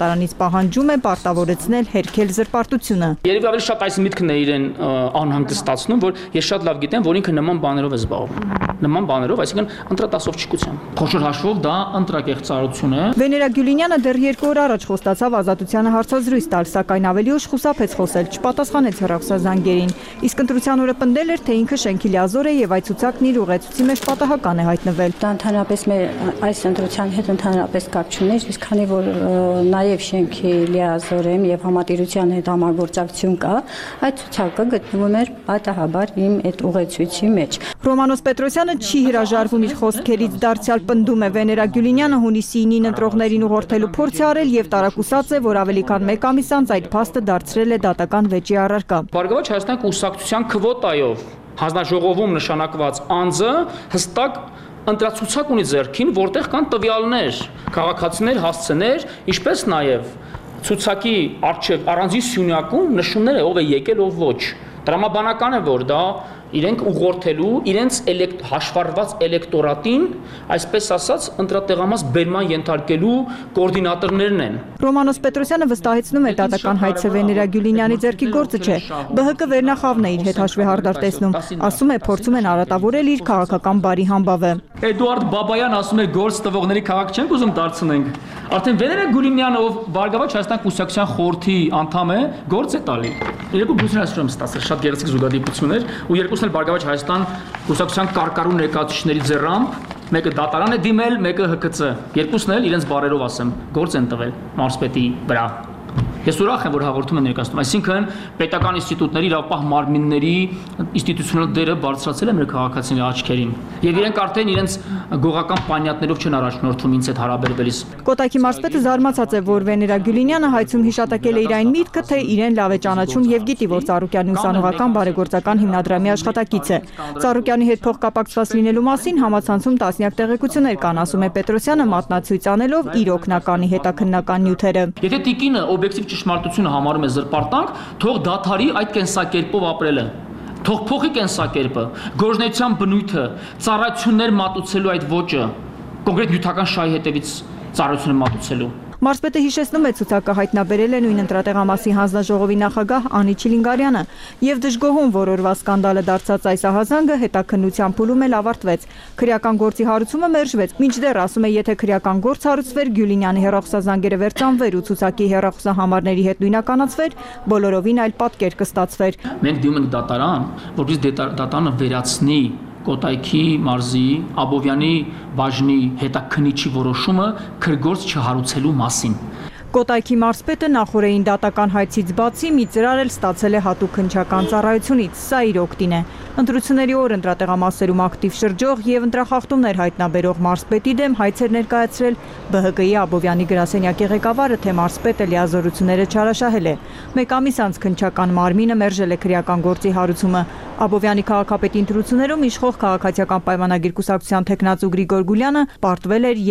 դատարանից պահանջում է պարտավորեցնել հերքել զրպարտությունը։
Երևի ավելի շատ այս միտքն է իրեն անհանգստացնում, որ ես շատ լավ գիտեմ, որ ինքը նման բաներով է զբաղվում։ Նման բաներով, այսինքն ընտրատասովչիկությամբ։ Խոշոր հաշվով դա ընտրակեղծարություն է։
Վեներա Գյուլինյանը դեռ 2 օր առաջ խոստացավ ազատությանը հարցազրույց տալ, սակայն ավելի ուշ խուսափեց խոսել, չպատասխանեց հեռախոսազանգերին։ Իսկ ընտրության օրը պնդել էր, թե ինքը շենքի լիազոր է եւ այդ ցուցակն իր ուղեցույցի մեջ պատահական է հայտնվել։
Դա ընդհանրապես մեր այս ընտրության հետ ընդհանրապես կապ չուներ, իսկ քանի որ նաեւ շենքի լիազոր եմ եւ համատիրության հետ համագործակցություն կա, այդ ցուցակը գտնվում էր պատահաբար իմ այդ ուղեցույցի մեջ։
Ռոմանոս Պետրոսյանը չի հրաժարվում իր խոսքերից, դարձյալ պնդում է Վեներա Գյուլինյանը հունիսի 9-ին ընտրողներին ուղղորդելու փորձ է արել եւ տարակուսած է, որ ավելի քան 1 ամիս անց այդ փաստը դարձրել է դատական վեճի առարկա։
Բարգավաճ Հայաստան կուսակցության քվոտայով հանձնաժողովում նշանակված անձը հստակ ընտրացուցակ ունի ձեռքին, որտեղ կան տվյալներ, քաղաքացիներ, հասցեներ, ինչպես նաեւ ցուցակի արչեւ առանձին սյունյակում նշումներ է ով է եկել, ով ոչ։ Տրամաբանական է, որ դա իրենք ուղղորդելու իրենց հաշվառված էլեկտորատին, այսպես ասած, ընտրատեղամաս բերման ենթարկելու կոորդինատորներն են։
Ռոմանոս Պետրոսյանը վստահեցնում է դատական հայցը Վեներա Գյուլինյանի ձեռքի գործը չէ։ ԲՀԿ վերնախավն է իր հետ հաշվեհարդար տեսնում, ասում է փորձում են արատավորել իր քաղաքական բարի համբավը։
Էդուարդ Բաբայան ասում է գործ տվողների քաղաք չենք ուզում դարձնենք։ Արդեն Վեներա Գյուլինյանը, ով Բարգավաճ Հայաստան կուսակցության խորհրդի անդամ է, գործ է տալի։ Երկու բուսնասրում ստացել շատ գեղեցիկ զուգադիպություններ ու երկուսն էլ Բարգավաճ Հայաստան կուսակցության կարկառու ներկայացուցիչների ձեռամբ, մեկը դատարան է դիմել, մեկը ՀԿՑ։ Երկուսն էլ իրենց բարերով ասեմ, գործ են տվել մարզպետի վրա։ Ես ուրախ եմ, որ հաղորդում են ներկայացնում, այսինքն պետական ինստիտուտների, իրավապահ մարմինների ինստիտուցիոնալ դերը բարձրացել է մեր քաղաքացիների աչքերին, եւ իրենք արդեն իրենց գողական պանյատներով չեն առաջնորդվում ինձ հետ հարաբերվելիս։
Կոտայքի մարզպետը զարմացած է, որ Վեներա Գյուլինյանը հայցում հիշատակել է իր այն միտքը, թե իրեն լավ է ճանաչում եւ գիտի, որ Ծառուկյանի ուսանողական բարեգործական հիմնադրամի աշխատակից է։ Ծառուկյանի հետ փոխկապակցված լինելու մասին համացանցում տասնյակ տեղեկություններ կան, ասում է Պետրոսյանը, մատնացույց անելով իր օգնականի հետաքննական նյութերը։
Եթե տիկինը օբյեկտիվ ճշմարտությունը համարում է զրպարտանք, թող դադարի այդ կենսակերպով ապրելը։ Թող փոխի կենսակերպը, գործունեության բնույթը, ծառայություններ մատուցելու այդ ոճը, կոնկրետ նյութական շահի հետևից ծառայություններ մատուցելու։
Մարզպետը հիշեցնում է ցուցակը հայտնաբերել է նույն ընտրատեղամասի հանձնաժողովի նախագահ Անի Չիլինգարյանը եւ դժգոհում, որ օրվա սկանդալը դարձած այս ահազանգը հետաքննության փուլում էլ ավարտվեց։ Քրեական գործի հարուցումը մերժվեց, մինչդեռ ասում է, եթե քրեական գործ հարուցվեր, Գյուլինյանի հեռախոսազանգերը վերցանվեր ու ցուցակի հեռախոսահամարների հետ նույնականացվեր, բոլորովին այլ պատկեր կստացվեր։
Մենք դիմում ենք դատարան, որպես դատարանը վերացնի Կոտայքի մարզի Աբովյանի բաժնի հետաքննիչի որոշումը քրգործ չհարուցելու մասին։
Կոտայքի մարզպետը նախորդին դատական հայցից բացի մի ծրար էլ ստացել է հատուկ քննչական ծառայությունից, սա իր օգտին է։ Ընտրությունների օր ընտրատեղամասերում ակտիվ շրջող եւ ընտրախախտումներ հայտնաբերող մարզպետի դեմ հայցեր ներկայացրել ԲՀԿ-ի Աբովյանի գրասենյակի ղեկավարը, թե մարզպետը լիազորությունները չարաշահել է։ Մեկ ամիս անց քննչական մարմինը մերժել է քրեական գործի հարուցումը։ Աբովյանի քաղաքապետի ընտրություններում իշխող քաղաքացիական պայմանագիր կուսակցության թեկնածու Գրիգոր Գուլյանը պարտվել էր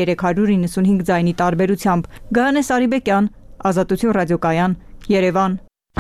395 ձայնի տարբերությամբ։ Գայանե Սարիբեկյան, Ազատություն ռադիոկայան, Երևան։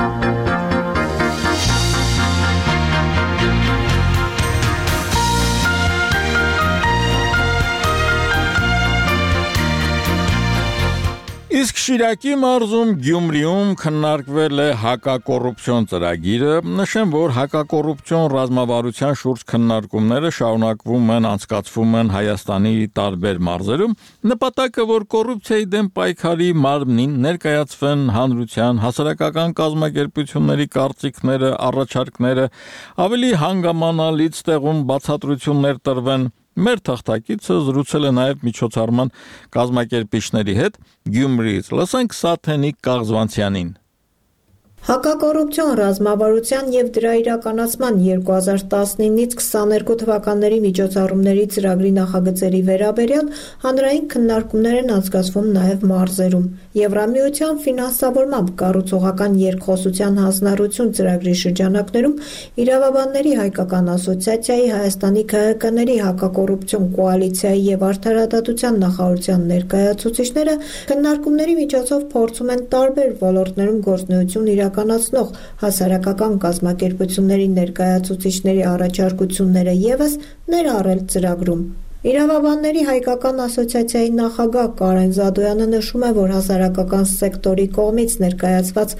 Իսկ Շիրակի մարզում Գյումրիում քննարկվել է հակակոռուպցիոն ծրագիրը, նշեմ, որ հակակոռուպցիոն ռազմավարության շուրջ քննարկումները շարունակվում են, անցկացվում են Հայաստանի տարբեր մարզերում, նպատակը, որ կոռուպցիայի դեմ պայքարի մարմնին ներկայացվեն հանրության, հասարակական կազմակերպությունների կարծիքները, առաջարկները, ավելի հանգամանալից տեղում բացատրություններ տրվեն։ Մեր թղթակիցը զրուցել է նաև միջոցառման կազմակերպիչների հետ Գյումրիից։ Լսենք Սաթենիկ Կաղզվանցյանին։
Հակակոռուպցիոն ռազմավարության եւ դրա իրականացման 2019-ից 22 թվականների միջոցառումների ծրագրի նախագծերի վերաբերյալ հանրային քննարկումներ են անցկացվում նաեւ մարզերում։ Եվրամիության ֆինանսավորմամբ կառուցողական երկխոսության հանձնառություն ծրագրի շրջանակներում Իրավաբանների հայկական ասոցիացիայի, Հայաստանի ՔՀԿ-ների հակակոռուպցիոն կոալիցիայի եւ Արդարադատության նախարարության ներկայացուցիչները քննարկումների միջոցով փորձում են տարբեր ոլորտներում գործունեություն իրականացնող հասարակական կազմակերպությունների ներկայացուցիչների առաջարկությունները եւս ներառել ծրագրում։ Իրավաբանների հայկական ասոցիացիայի նախագահ Կարեն Զադոյանը նշում է, որ հասարակական սեկտորի կողմից ներկայացված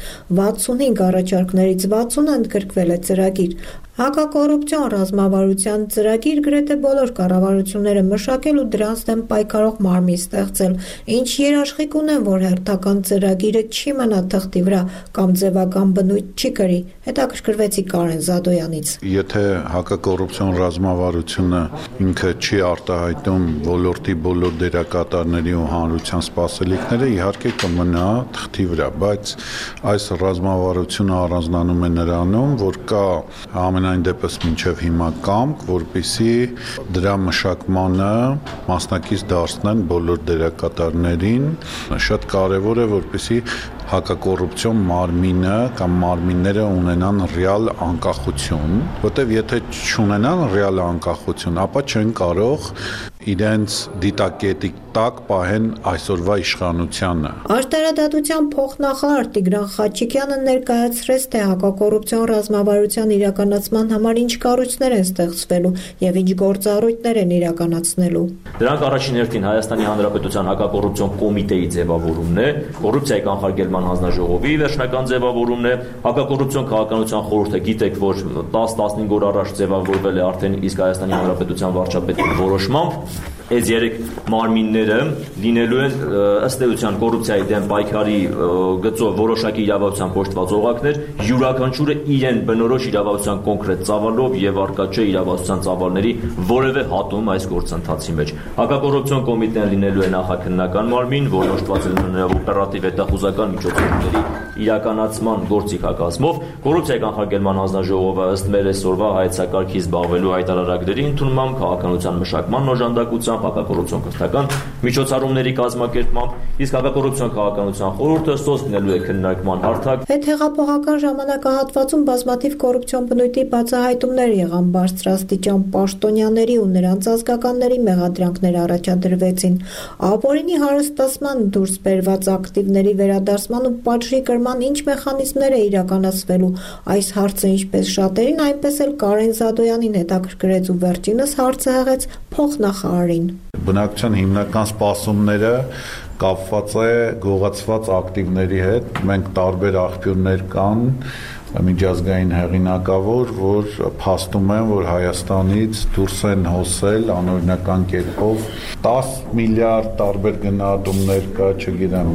65 առաջարկներից 60-ը ընդգրկվել է ծրագիր։ Հակակոռուպցիոն ռազմավարության ծրագիր գրեթե բոլոր կառավարությունները մշակել ու դրանց դեմ պայքարող մարմին ստեղծել, ինչ երաշխիք ունեն, որ հերթական ծրագիրը չի մնա թղթի վրա կամ ձևական բնույթ չի կրի, հետաքրքրվեցի Կարեն Զադոյանից։
Եթե հակակոռուպցիոն ռազմավարությունը ինքը չի արտահայտում ոլորտի բոլոր դերակատարների ու հանրության սպասելիքները, իհարկե կմնա թղթի վրա, բայց այս ռազմավարությունը առանձնանում է նրանում, որ կա ամենայն դեպս մինչև հիմա կամք, որպեսզի դրա մշակմանը մասնակից դարձնեն բոլոր դերակատարներին, շատ կարևոր է, որպեսզի հակակոռուպցիոն մարմինը կամ մարմինները ունենան ռեալ անկախություն, որտեղ եթե չունենան ռեալ անկախություն, ապա չեն կարող իրենց դիտակետի տակ պահեն այսօրվա իշխանությանը։
Արտարադատության փոխնախարար Տիգրան Խաչիկյանը ներկայացրեց, թե հակակոռուպցիոն ռազմավարության իրականացման համար ինչ կառույցներ են ստեղծվելու եւ ինչ գործառույթներ են իրականացնելու։
Դրանք առաջին հերթին Հայաստանի Հանրապետության հակակոռուպցիոն կոմիտեի ձևավորումն է, կոռուպցիայի կանխարգելման հանձնաժողովի վերջնական ձևավորումն է, հակակոռուպցիոն քաղաքականության խորհուրդը գիտեք, որ 10-15 օր առաջ ձևավորվել է արդեն իսկ Հայաստանի Հանրապետության վարչապետի որոշմամբ։ Այս երեք մարմինները լինելու են ըստ էության կոռուպցիայի դեմ պայքարի գծով որոշակի իրավասության կոչված օղակներ, յուրաքանչյուրը իրեն բնորոշ իրավասության կոնկրետ ծավալով եւ արկա չէ իրավասության ծավալների որևէ հատում այս գործընթացի մեջ։ Հակակոռուպցիոն կոմիտեն լինելու է նախաքննական մարմին, որն օժտված է նույնիսկ օպերատիվ հետախուզական միջոցառումների իրականացման գործիքակազմով, կոռուպցիայի կանխարգելման հանձնաժողովը ըստ մեր այսօրվա հայեցակարգի զբաղվելու հայտարարագրերի ընդունմամբ, քաղաքականության մշակման օժանդակությամբ, հակակոռուպցիոն կրթական միջոցառումների կազմակերպմամբ, իսկ հակակոռուպցիոն քաղաքականության խորհուրդը սոց լինելու է քննարկման հարթակ։
Հետհեղափոխական ժամանակահատվածում բազմաթիվ կոռուպցիոն բնույթի բացահայտումներ եղան, բարձրաստիճան պաշտոնյաների ու նրանց ազգականների մեղադրանքներ առաջադրվեցին։ Ապօրինի հարստացման դուրս բերված ակտիվների վերադարձման ու պատժի կրման ինչ մեխանիզմներ է իրականացվելու։ Այս հարցը ինչպես շատերին, այնպես էլ Կարեն Զադոյանին հետաքրքրեց ու վերջինս հարցը հղեց փոխնախարարին։
Բնակչության հիմնական սպասումները կապված է գողացված ակտիվների հետ։ Մենք տարբեր աղբյուրներ կան միջազգային հեղինակավոր, որ փաստում են, որ Հայաստանից դուրս են հոսել անօրինական կերպով 10 միլիարդ տարբեր գնահատումներ կա, չգիտեմ,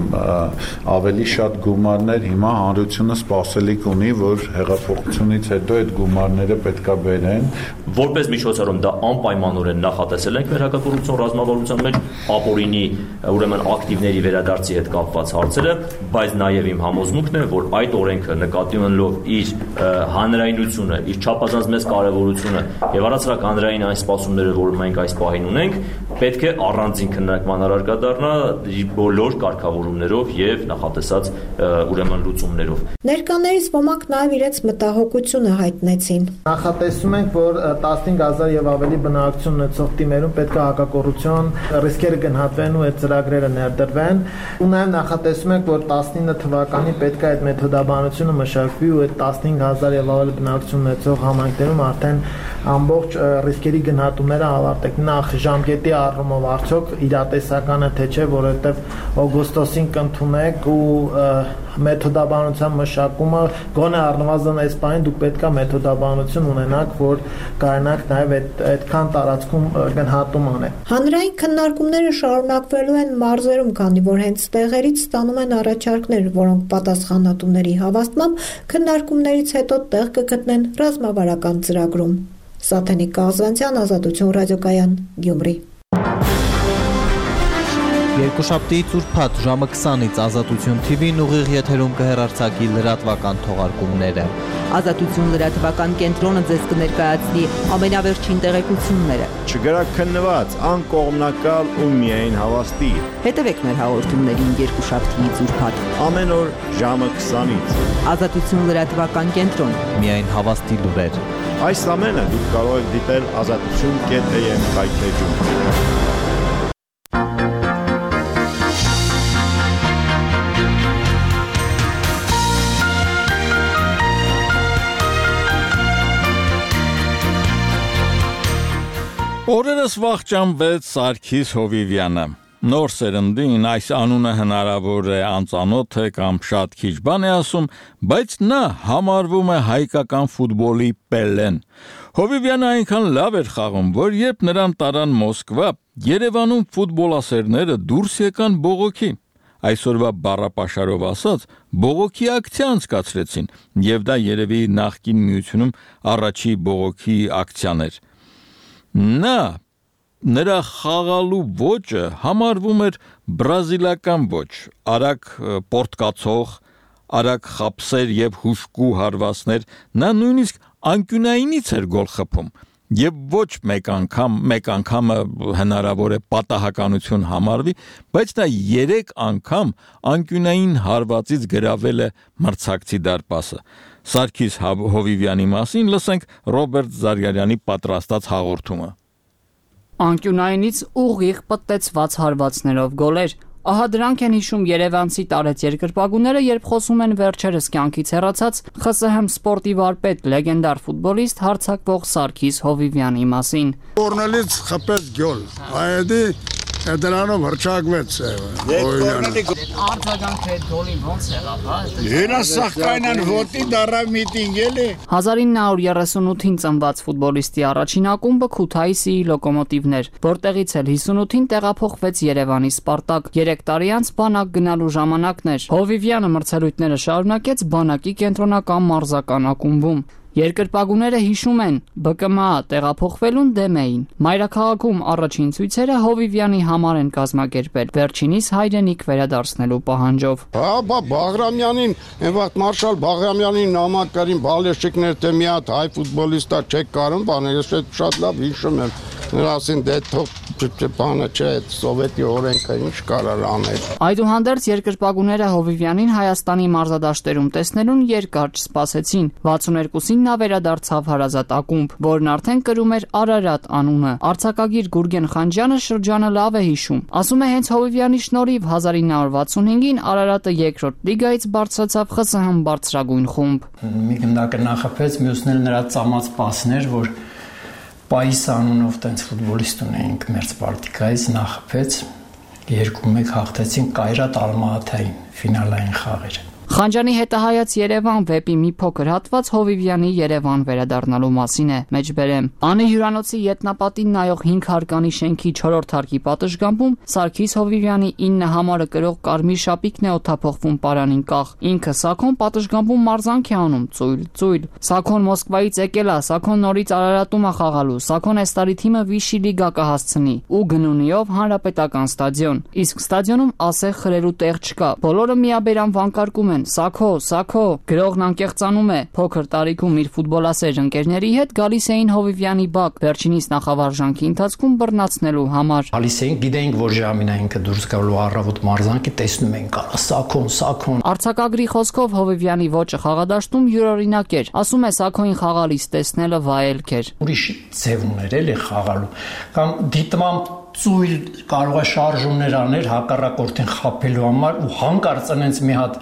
ավելի շատ գումարներ, հիմա հանրությունը սպասելիք ունի, որ հեղափոխությունից հետո այդ գումարները պետքա բերեն։
Որպես միջոցառում դա անպայմանորեն նախատեսել ենք մեր հակակոռուպցիոն ռազմավարության մեջ ապօրինի, ուրեմն ակտիվների վերադարձի հետ կապված հարցերը, բայց նաև իմ համոզմունքն է, որ այդ օրենքը նկատի ունենալով իր հանրայնությունը, իր չափազանց մեծ կարևորությունը եւ առացրակ հանրային այն սպասումները, որ մենք այս պահին ունենք, պետք է առանձին քննարկման առարկա դառնա իր բոլոր կարգավորումներով եւ նախատեսած ուրեմն լուծումներով։
Ներկաներից ոմանք նաեւ իրենց մտահոգությունը հայտնեցին։
Նախատեսում ենք, որ 15000 եւ ավելի բնակչություն ունեցող թիմերում պետք է հակակոռուպցիոն ռիսկերը գնահատվեն ու այդ ծրագրերը ներդրվեն։ Ու նաեւ նախատեսում ենք, որ 19 թվականին պետք է այդ մեթոդաբանությունը մշակվի ու այդ 15000 եւ ավելի բնակչություն ունեցող համայնքներում արդեն ամբողջ ռիսկերի գնահատումները ավարտեք։ Նախ ժամկետի առումով արդյոք իրատեսական է թե չէ, որովհետեւ օգոստոսին կընդունեք ու մեթոդաբանության մշակումը գոնե առնվազն այս բանը դուք պետքա մեթոդաբանություն ունենաք, որ կարողանաք նաև այդքան տարածքում գնահատում անել։
Հանրային քննարկումները շարունակվելու են մարզերում, քանի որ հենց տեղերից ստանում են առաջարկներ, որոնք պատասխանատուների հավաստմամբ քննարկումներից հետո տեղ կգտնեն ռազմավարական ծրագրում։ Սաթենիկ Կազվանցյան, Ազատություն ռադիոկայան, Գյումրի։
Երկուշաբթիից ուրբաթ ժամը 20-ից Ազատություն TV-ն ուղիղ եթերում կհեռարձակի լրատվական թողարկումները։
Ազատություն լրատվական կենտրոնը ձեզ կներկայացնի ամենավերջին տեղեկությունները։
Չգրակ քննված, անկողմնակալ ու միայն հավաստի։
Հետևեք մեր հաղորդումներին երկուշաբթիից ուրբաթ
ամեն օր ժամը 20-ից։
Ազատություն լրատվական կենտրոն։
Միայն հավաստի լուրեր։
Այս ամենը դուք կարող եք դիտել azatutun.am կայքեջում։
Օրերս Եվս վախճանվեց Սարգիս Հովիվյանը։ Նոր սերնդին այս անունը հնարավոր է անծանոթ է կամ շատ քիչ բան է ասում, բայց նա համարվում է հայկական ֆուտբոլի Պելեն։ Հովիվյանը այնքան լավ էր խաղում, որ երբ նրան տարան Մոսկվա, Երևանում ֆուտբոլասերները դուրս եկան բողոքի։ Այսօրվա բառապաշարով ասած, բողոքի ակցիա անցկացրեցին, եւ դա երևի նախկին միությունում առաջի բողոքի ակցիան էր։ Նրա խաղալու ոճը համարվում էր բրազիլական ոճ, արագ պորտկացող, արագ խապսեր եւ հուշկու հարվածներ, նա նույնիսկ անկյունայինից էր գոլ խփում, եւ ոչ մեկ անգամը հնարավոր է պատահականություն համարվի, բայց նա 3 անգամ անկյունային հարվածից գրավել է մրցակցի դարպասը։ Սարգիս Հովիվյանի մասին լսենք Ռոբերտ Զարգարյանի պատրաստած հաղորդումը։
Անկյունայինից ուղիղ պտտեցված հարվածներով գոլեր։ Ահա դրանք են հիշում երևանցի տարեց երկրպագուները, երբ խոսում են վերջերս կյանքից հեռացած ԽՍՀՄ սպորտի վարպետ, լեգենդար ֆուտբոլիստ հարձակվող Սարգիս Հովիվյանի մասին։
Կորնելից խփեց գոլ։ Այդի դրանով հրճակվեց։
Արձագանքը այդ գոլին ոնց եղավ, հա։
Երասախկայնան ոտի դարավ միտինգել է։
1938-ին ծնված ֆուտբոլիստի առաջին ակումբը Քութայիսի Լոկոմոտիվն էր, որտեղից էլ 58-ին տեղափոխվեց Երևանի Սպարտակ։ 3 տարի անց բանակ գնալու ժամանակն էր։ Հովիվյանը մրցելույթները շարունակեց բանակի կենտրոնական մարզական ակումբում։ Երկրպագուները հիշում են, ԲԿՄԱ տեղափոխվելուն դեմ էին։ Մայրաքաղաքում առաջին ցույցերը Հովիվյանի համար են կազմակերպել, վերջինիս հայրենիք վերադարձնելու պահանջով։
Բաղրամյանին, այն վաղ Մարշալ Բաղրամյանին նամակ կարին բալեշիկներ թե մի հատ հայ ֆուտբոլիստա չեք կարում, բանը ես շատ լավ հիշում եմ։ Նրանցին դե բանը չէ, սովետի օրենքը ինչ կարար անել։
Այդուհանդերձ երկրպագուները Հովիվյանին Հայաստանի մարզադաշտերում տեսնելուն երկար չսպասեցին։ 62-ին նա վերադարձավ հարազատ ակումբ, որն արդեն կրում էր Արարատ անունը։ Արձակագիր Գուրգեն Խանջյանը շրջանը լավ է հիշում։ Ասում է, հենց Հովիվյանի շնորհիվ 1965-ին Արարատը երկրորդ լիգայից բարձրացավ ԽՍՀՄ բարձրագույն խումբ։
Մի գնդակը նախապեց, մյուսն էլ նրա ծամած պասներ, որ Պայիս անունով տենց ֆուտբոլիստ ունեինք մեր Սպարտիկայից, նախապեց 2-1 հաղթեցին Կայրատ Ալմաաթային ֆինալային խաղեր։
Խանջյանի հետահայաց Երևան վեպի մի փոքր հատված Հովիվյանի Երևան վերադառնալու մասին է, մեջբերեմ։ Անի հյուրանոցի ետնապատին նայող 5 հարկանի շենքի 4-րդ հարկի պատշգամբում Սարգիս Հովիվյանի 9 համարը կրող կարմիր շապիկն է օդափոխվում պարանին կախ։ Ինքը Սաքոն պատշգամբում մարզանք է անում, ծույլ։ Սաքոն Մոսկվայից եկել է, Սաքոն նորից Արարատում է խաղալու, Սաքոն այս տարի թիմը Վիշի լիգա կհասցնի ու գնունիով Հանրապետական ստադիոն։ Իսկ ստադիոնում ասեղ խրելու տեղ չկա։ Բոլորը միաբերան վանկարկում են Սաքո, գրողն անկեղծանում է, փոքր տարիքում իր ֆուտբոլասեր ընկերների հետ գալիս էին Հովիվյանի բակ, վերջինիս նախավարժանքի ընթացքում բռնացնելու համար։
Գալիս էին, գիտեինք, որ ժամին է ինքը դուրս գալու առավոտ մարզանքի, տեսնում ենք Սաքոն։
Արձակագրի խոսքով Հովիվյանի ոճը խաղադաշտում յուրօրինակ էր։ Ասում է Սաքոին խաղալիս տեսնելը վայելք էր։
Ուրիշ ձև ուներ էլի խաղալու։ Կամ դիտմամբ ծույլ կարող է շարժումներ անել հակառակորդին խաբելու համար ու հանկարծ այնց մի հատ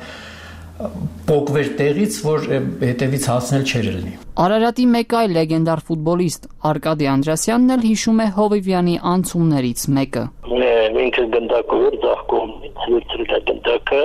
պոկվեր տեղից, որ հետևից հասնել չէր լինի։
Արարատի մեկ այլ լեգենդար ֆուտբոլիստ Արկադի Անդրեասյանն էլ հիշում է Հովիվյանի անցումներից մեկը։
Ինքը գնդակով էր ձախկողմից վերցրել է գնդակը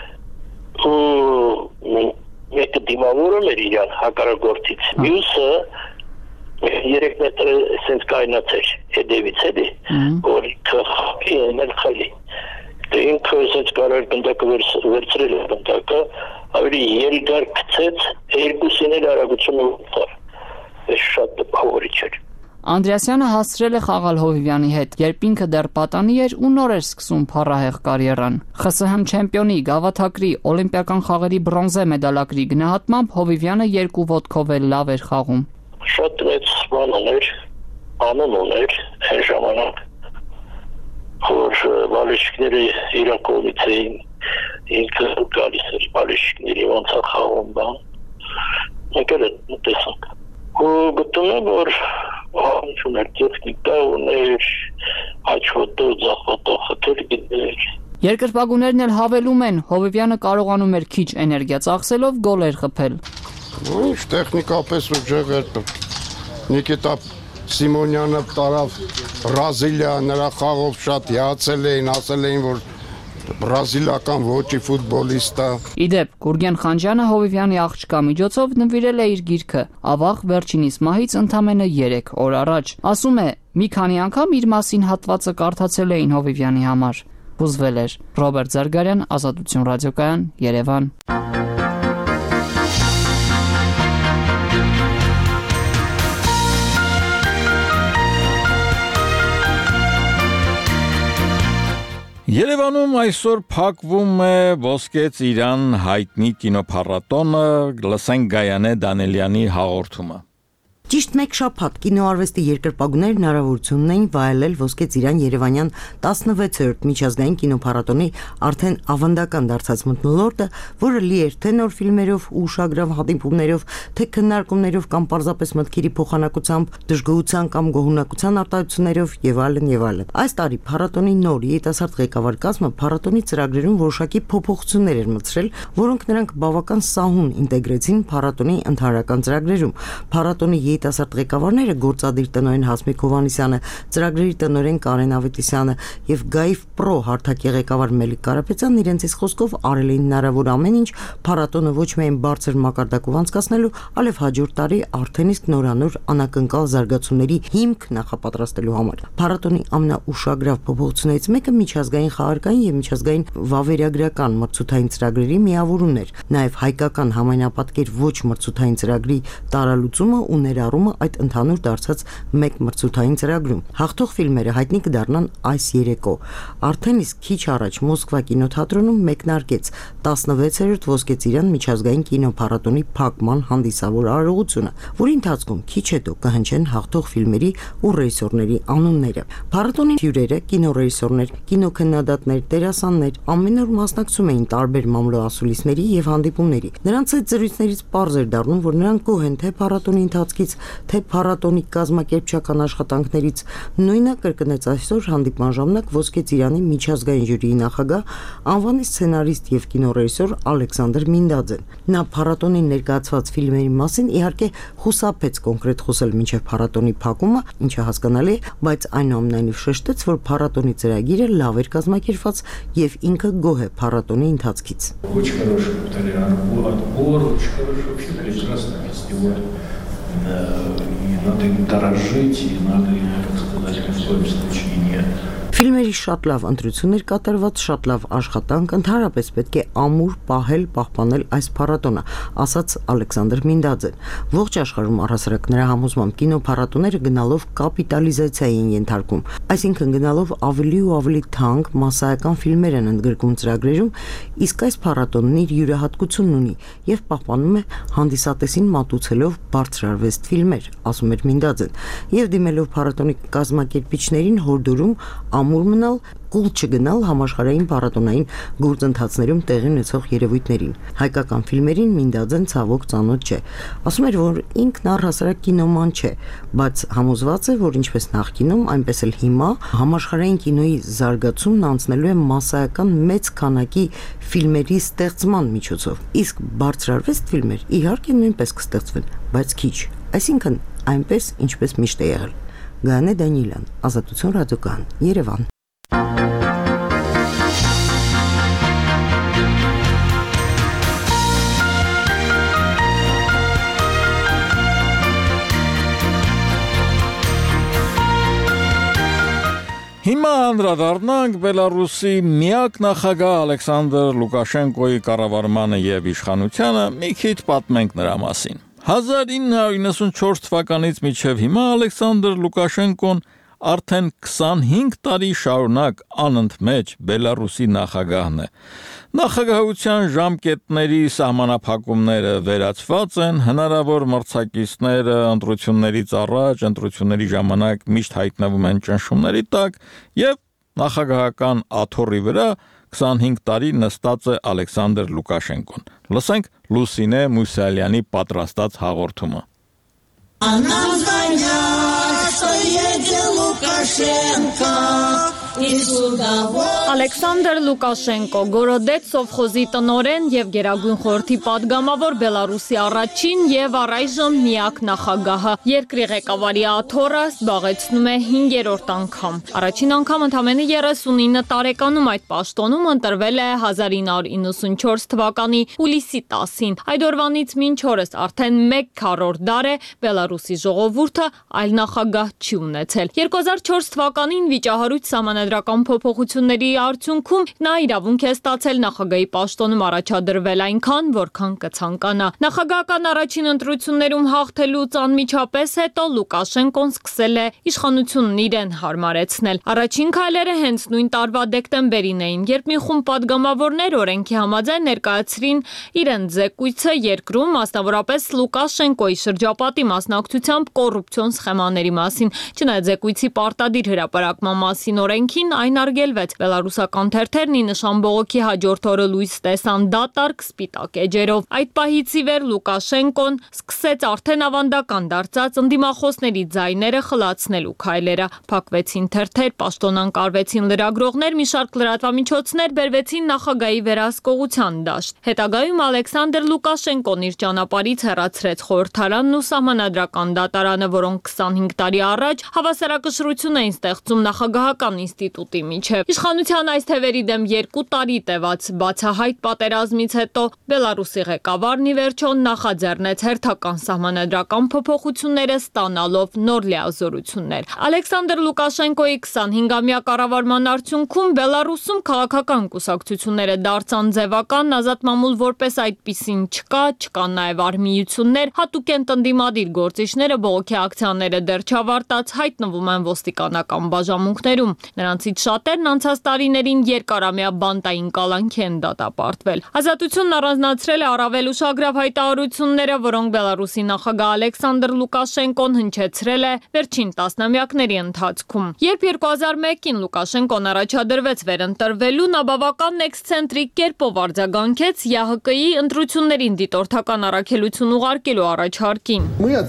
ու մեկը դիմավորում էր իրան հակառակորդից, մյուսը 3 մետր սենց կայնացել հետևից էլի, որ խաղի ենել խլի։ Ինքը ասեց կարար գնդակը վերցրել է գնդակը, ավելի երկար գցեց, երկուսին էլ արագությունը ուտար։ Այս շատ տպավորիչ էր։
Անդրեասյանը հասցրել է խաղալ Հովիվյանի հետ, երբ ինքը դեռ պատանի էր ու նոր էր սկսում փառահեղ կարիերան։ ԽՍՀՄ չեմպիոնի, գավաթակրի, օլիմպիական խաղերի բրոնզե մեդալակրի գնահատմամբ Հովիվյանը 2 ոտքով էլ լավ էր խաղում։
Շատ մեծ բան ուներ, անուն ուներ այն ժամանակ, որ բալեշիկները իրան կողմից էին, ինքը գալիս էր բալեշիկների ոնց է խաղում բան, մենք էլ տեսանք։ Ու գտնում եմ, որ ինչ ուներ, տեխնիկա ուներ, աչոտով, ձախոտով խտել գիտեր։
Երկրպագուներն էլ հավելում են, Հովիվյանը կարողանում էր քիչ էներգիա ծախսելով գոլեր խփել։
Ինչ տեխնիկապես ուժեղ էր, Նիկիտա Սիմոնյանը տարավ Բրազիլիա, նրա խաղով շատ հիացել էին, ասել էին, որ բրազիլական ոճի ֆուտբոլիստ է։
Իդեպ Գուրգեն Խանջյանը Հովիվյանի աղջկա միջոցով նվիրել է իր գիրքը Ավաղ վերջինիս մահից ընդամենը 3 օր առաջ։ Ասում է, մի քանի անգամ իր մասին հատվածը կարդացել էին Հովիվյանի համար։ Հուզվել էր։ Ռոբերտ Զարգարյան, Ազատություն ռադիոկայան, Երևան։
Երևանում այսօր փակվում է Ոսկե Ծիրան հայտնի կինոփառատոնը, լսենք Գայանե Դանելյանի հաղորդումը։
Ճիշտ մեկ շաբաթ կինոարվեստի երկրպագուներ հնարավորություն ունեն վայելել Ոսկե Ծիրան Երևանյան 16-րդ միջազգային կինոփառատոնի արդեն ավանդական դարձած մթնոլորտը, որը լի էր թե նոր ֆիլմերով ու ուշագրավ հանդիպումներով, թե քննարկումներով կամ պարզապես մտքերի փոխանակությամբ, դժգոհության կամ գոհունակության արտահայտություններով եւ այլն եւ այլն։ Այս տարի փառատոնի նոր երիտասարդ ղեկավար կազմը փառատոնի ծրագրերում որոշակի փոփոխություններ էր մտցրել, որոնք նրանք բավական սահուն ինտեգրեցին փառատոնի ընդհանրական ծրագրերում։ Փառատոնի երիտասարդ ղեկավարները գործադիր տնօրեն Հասմիկ Հովհաննիսյանը, ծրագրերի տնօրեն Կարեն Ավետիսյանը եւ Գայֆ Պրո հարթակի ղեկավար Մելիք Կարապետյանն իրենց խոսքով արել էին հնարավոր ամեն ինչ փառատոնը ոչ միայն բարձր մակարդակով անցկացնելու, այլև հաջորդ տարի արդեն իսկ նորանոր անակնկալ զարգացումների հիմք նախապատրաստելու համար։ Փառատոնի ամենաուշագրավ փոփոխություններից մեկը միջազգային խաղարկային եւ միջազգային վավերագրական մրցութային ծրագրերի միավորումն էր։ Նաեւ հայկական համայնապատկեր ոչ մրցութային ծրագրի տարալուծումը ու ներառումը այդ ընդհանուր դարձած մեկ մրցութային ծրագրում։ Հաղթող ֆիլմերը հայտնի կդառնան այս երեկո։ Արդեն իսկ քիչ առաջ Մոսկվա կինոթատրոնում մեկնարկեց 16-րդ Ոսկե Ծիրան միջազգային կինոփառատոնի փակման հանդիսավոր արարողությունը, որի ընթացքում քիչ հետո կհնչեն հաղթող ֆիլմերի ու ռեժիսորների անունները։ Փառատոնի հյուրերը, կինոռեժիսորներ, կինոքննադատներ, դերասաններ ամեն օր մասնակցում էին տարբեր մամլոասուլիսների եւ հանդիպումների։ Նրանց այդ զրույցներից պարզ էր դառնում, որ նրանք գոհ են թե փառատոնի ընթացքից, թե փառատոնի կազմակերպչական աշխատանքներից։ Նույնը կրկնեց այսօր հանդիպման ժամանակ Ոսկե Ծիրանի միջազգային ժյուրիի նախագահ, անվանի սցենարիստ եւ կինոռեժիսոր Ալեքսանդր Մինդաձեն։ Նա փառատոնին ներկայացված ֆիլմերի մասին իհարկե խուսափեց կոնկրետ խոսել մինչև փառատոնի փակումը, ինչը հասկանալի է, բայց այնուամենայնիվ շեշտեց, որ փառատոնի ծրագիրը լավ էր կազմակերպված եւ инքը գոհ է փառատոնի ընթացքից։
Очень хороший отбор, очень хороший, вообще прекрасный фестиваль. И надо им дорожить, и надо им, так сказать, ни в коем случае не
Ֆիլմերի շատ լավ ընտրություններ կատարված, շատ լավ աշխատանք, ընդհանրապես պետք է ամուր պահել, պահպանել այս փառատոնը, ասաց Ալեքսանդր Մինդաձեն։ Ողջ աշխարհում առհասարակ նրա համոզմամբ կինոփառատոները գնալով կապիտալիզացիայի են ենթարկում, այսինքն գնալով ավելի ու ավելի թանկ մասսայական ֆիլմեր են ընդգրկում ծրագրերում, իսկ այս փառատոնն իր յուրահատկությունն ունի եւ պահպանում է հանդիսատեսին մատուցելով բարձրարվեստ ֆիլմեր, ասում էր Մինդաձեն, եւ դիմելով փառատոնի կազմակերպիչներին հորդորում ամուր մնալ, կուլ չգնալ համաշխարհային փառատոնային գործընթացներում տեղի ունեցող երևույթներին։ Հայկական ֆիլմերին Մինդաձեն ցավոք ծանոթ չէ։ Ասում էր, որ ինքն առհասարակ կինոման չէ, բայց համոզված է, որ ինչպես նախկինում, այնպես էլ հիմա համաշխարհային կինոյի զարգացումն անցնելու է մասսայական մեծ քանակի ֆիլմերի ստեղծման միջոցով։ Իսկ բարձրարվեստ ֆիլմեր իհարկե նույնպես կստեղծվեն, բայց քիչ, այսինքն այնպես, ինչպես միշտ է եղել։ Գայանե Դանիելյան, Ազատություն ռադիոկայան, Երևան։
Հիմա անդրադառնանք Բելարուսի միակ նախագահ Ալեքսանդր Լուկաշենկոյի կառավարմանը եւ իշխանությանը, մի քիչ պատմենք նրա մասին։ 1994 թվականից մինչև հիմա Ալեքսանդր Լուկաշենկոն արդեն 25 տարի շարունակ անընդմեջ Բելարուսի նախագահն է։ Նախագահության ժամկետների սահմանափակումները վերացված են, հնարավոր մրցակիցները ընտրություններից առաջ, ընտրությունների ժամանակ միշտ հայտնվում են ճնշումների տակ եւ նախագահական աթոռի վրա 25 տարի նստած է Ալեքսանդր Լուկաշենկոն։ Լսենք Լուսինե Մուսալյանի պատրաստած հաղորդումը։
Ալեքսանդր Լուկաշենկո, Գորոդետ սովխոզի տնօրեն եւ Գերագույն խորհրդի падգամավոր Բելարուսի առաջին եւ առայժմ միակ նախագահը։ Երկրի ղեկավարի աթոռը զբաղեցնում է 5-րդ անգամ։ Առաջին անգամ ընդամենը 39 տարեկանում այդ պաշտոնում ընտրվել է 1994 թվականի հուլիսի 10-ին։ Այդ օրվանից մինչ օրս արդեն 1 քառորդ դար է Բելարուսի ժողովուրդը այլ նախագահ չի ունեցել։ 2004 թվականին վիճահարույց սահմանադրական փոփոխությունների արդյունքում նա իրավունք է ստացել նախագահի պաշտոնում առաջադրվել այնքան, որքան կցանկանա։ Նախագահական առաջին ընտրություններում հաղթելուց անմիջապես հետո Լուկաշենկոն սկսել է իշխանությունն իրեն հարմարեցնել։ Առաջին քայլերը հենց նույն տարվա դեկտեմբերին էին, երբ մի խումբ падգամավորներ օրենքի համաձայն ներկայացրին իրենց զեկույցը երկրում, մասնավորապես Լուկաշենկոյի շրջապատի մասնակցությամբ կոռուպցիոն սխեմաների մասին։ Չնայած զեկույցի պարտադիր հրապարակման մասին օրենքին այն արգելվեց։ Բելարուսական թերթերն ի նշան բողոքի հաջորդ օրը լույս տեսան դատարկ սպիտակ էջերով։ Այդ պահից ի վեր Լուկաշենկոն սկսեց արդեն ավանդական դարձած ընդդիմախոսների ձայները խլացնելու քայլերը։ Փակվեցին թերթեր, պաշտոնան կարվեցին լրագրողներ, մի շարք լրատվամիջոցներ բերվեցին նախագահի վերահսկողության դաշտ։ Հետագայում Ալեքսանդր Լուկաշենկոն իր ճանապարհից հեռացրեց խորհրդարանն ու սահմանադրական դատարանը, որոնք 25 տարի առաջ հավասարակշռություն էին ստեղծում նախագահական ինստիտուտի միջև։ Իշխանության այս թևերի դեմ 2 տարի տևած բացահայտ պատերազմից հետո Բելարուսի ղեկավարն ի վերջո նախաձեռնեց հերթական սահմանադրական փոփոխությունները ստանալով նոր լիազորություններ։ Ալեքսանդր Լուկաշենկոյի 25-ամյա կառավարման արդյունքում Բելարուսում քաղաքական կուսակցությունները դարձան ձևական, ազատ մամուլ որպես այդպիսին չկան նաև արմիություններ, հատուկ են տնտիմադիր գործիչները, բողոքի ակցիաները դեռ չավարտած հայտնվում են ոստիկանական բաժանմունքներում։ Նրանցից շատերն անցած տարիներին երկարամյա բանտային կալանքի են դատապարտվել։ Ազատությունն առանձնացրել է առավել ուշագրավ հայտարարությունները, որոնք Բելարուսի նախագահ Ալեքսանդր Լուկաշենկոն հնչեցրել է վերջին տասնամյակների ընթացքում։ Երբ 2001-ին Լուկաշենկոն առաջադրվեց վերընտրվելու, նա բավական էքսցենտրիկ կերպով արձագանքեց ԵԱՀԿ-ի ընտրություններին դիտորդական առաքելություն ուղարկելու առաջարկին։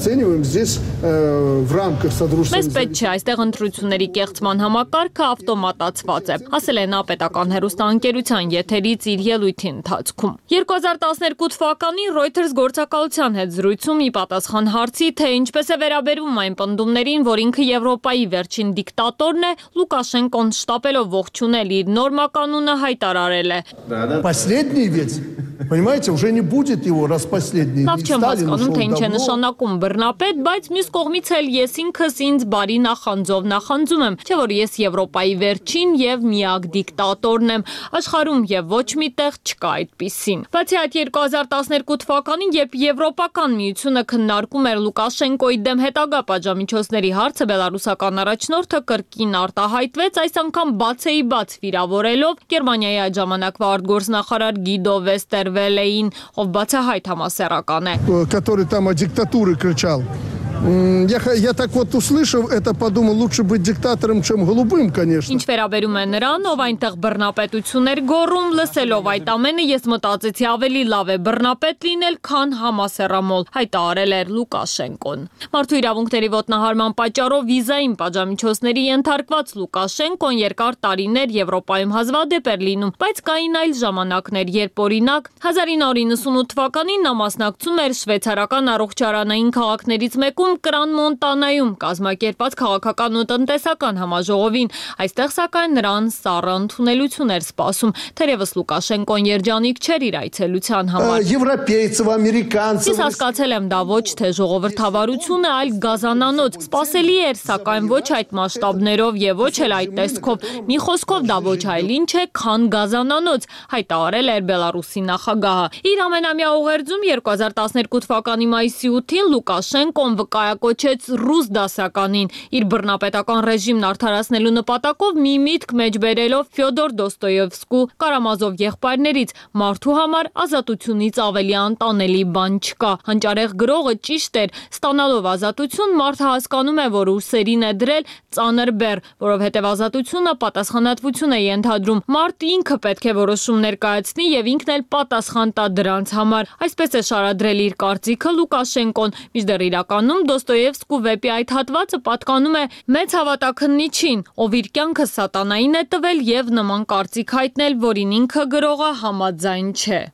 Մեզ պետք չէ, այստեղ ընտրությունների կեղծման համակարգը ավտոմատացված է, ասել է նա պետական հեռուստաընկերության եթերից իր ելույթի ընթացքում։ 2012 թվականին Reuters գործակալության հետ զրույցում ի պատասխան հարցի, թե ինչպես է վերաբերվում այն պնդումներին, որ ինքը Եվրոպայի վերջին դիկտատորն է, Լուկաշենկոն շտապելով ողջունել իր նոր մականունը հայտարարել է.
Понимаете, уже не будет его раз последний.
Լավ չեմ հասկանում, թե ինչ է նշանակում բռնապետ, բայց մյուս կողմից էլ ես ինքս ինձ բարի նախանձով նախանձում եմ, չէ՞ որ ես Եվրոպայի վերջին եւ միակ դիկտատորն եմ, աշխարհում եւ ոչ մի տեղ չկա այդպիսին։ Բացի այդ 2012 թվականին, երբ Եվրոպական միությունը քննարկում էր Լուկաշենկոյի դեմ հետագա պատժամիջոցների հարցը, բելարուսական առաջնորդը կրկին արտահայտվեց, այս անգամ բացեի բաց վիրավորելով Գերմանիայի այդ ժամանակվա արտգործնախարար Գիդո Վեստերվելեին, ով բացահայտ համասեռական է։
Который там о диктатуре кричал. Я так вот услышав это, подумал, лучше быть диктатором, чем голубым, конечно.
Ինչ վերաբերում է նրան, ով այնտեղ բռնապետություններ գոռում, լսելով այդ ամենը, ես մտածեցի ավելի լավ է բռնապետ լինել, քան համասեռամոլ, հայտարարել էր Լուկաշենկոն։ Մարդու իրավունքների ոտնահարման պատճառով վիզային պատժամիջոցների ենթարկված Լուկաշենկոն երկար տարիներ Եվրոպայում հազվադեպ էր լինում, բայց կային այլ ժամանակներ, երբ օրինակ 1998 թվականին նա մասնակցում էր շվեյցարական առողջարանային քաղաքներից մեկում Կրան-Մոնտանայում կազմակերպված քաղաքական ու տնտեսական համաժողովին։ Այստեղ սակայն նրան սառը ընդունելություն էր սպասում, թերևս Լուկաշենկոն երջանիկ չէր իր այցելության համար։ Ես հասկացել եմ, դա ոչ թե ժողովրդավարություն է, այլ գազանանոց։ Սպասելի էր, սակայն ոչ այդ մասշտաբներով եւ ոչ էլ այդ տեսքով։ Մի խոսքով դա ոչ այլ ինչ է, քան գազանանոց, հայտարարել էր Բելարուսի նախագահը։ Իր ամենամյա ուղերձում 2012 թվականի մայիսի 8-ին Լուկաշենկոն կայակոչեց ռուս դասականին իր բռնապետական ռեժիմն արդարացնելու նպատակով մի միտք մեջ բերելով Ֆյոդոր Դոստոևսկու Կարամազով եղբայրներից մարդու համար ազատությունից ավելի անտանելի բան չկա։ Հանճարեղ գրողը ճիշտ էր, ստանալով ազատություն մարդը հասկանում է, որ ուսերին է դրել ծանր բեռ, որովհետև ազատությունը պատասխանատվություն է ենթադրում։ Մարդը ինքը պետք է որոշում ներկայացնի եւ ինքն էլ պատասխան տա դրանց համար։ Այսպես է շարադրել իր կարծիքը Լուկաշենկոն, մինչդեռ իրականում Թուրքիայում Դոստոևսկու վեպի այդ հատվածը պատկանում է մեծ հավատաքննիչին, ով իր կյանքը սատանային է տվել եւ նման կարծիք հայտնել, որին ինքը գրողը համաձայն չէ։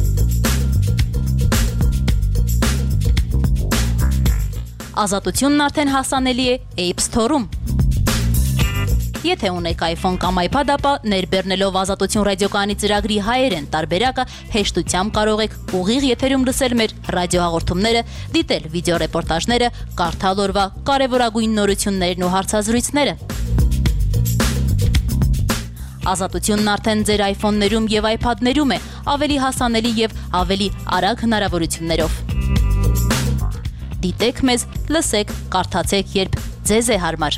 Ազատությունն արդեն հասանելի է App Store-ում։ Եթե ունեք iPhone կամ iPad, ապա ներբեռնելով Ազատություն ռադիոկայանի ծրագրի հայերեն տարբերակը հեշտությամբ կարող եք ուղիղ եթերում լսել մեր ռադիոհաղորդումները, դիտել վիդեոռեպորտաժները, կարդալ օրվա կարևորագույն նորություններն ու հարցազրույցները։ Ազատությունն արդեն ձեր iPhone-ներում եւ iPad-ներում է, ավելի հասանելի եւ ավելի արագ հնարավորություններով։ Դիտեք մեզ, լսեք, կարդացեք, երբ ձեզ է հարմար։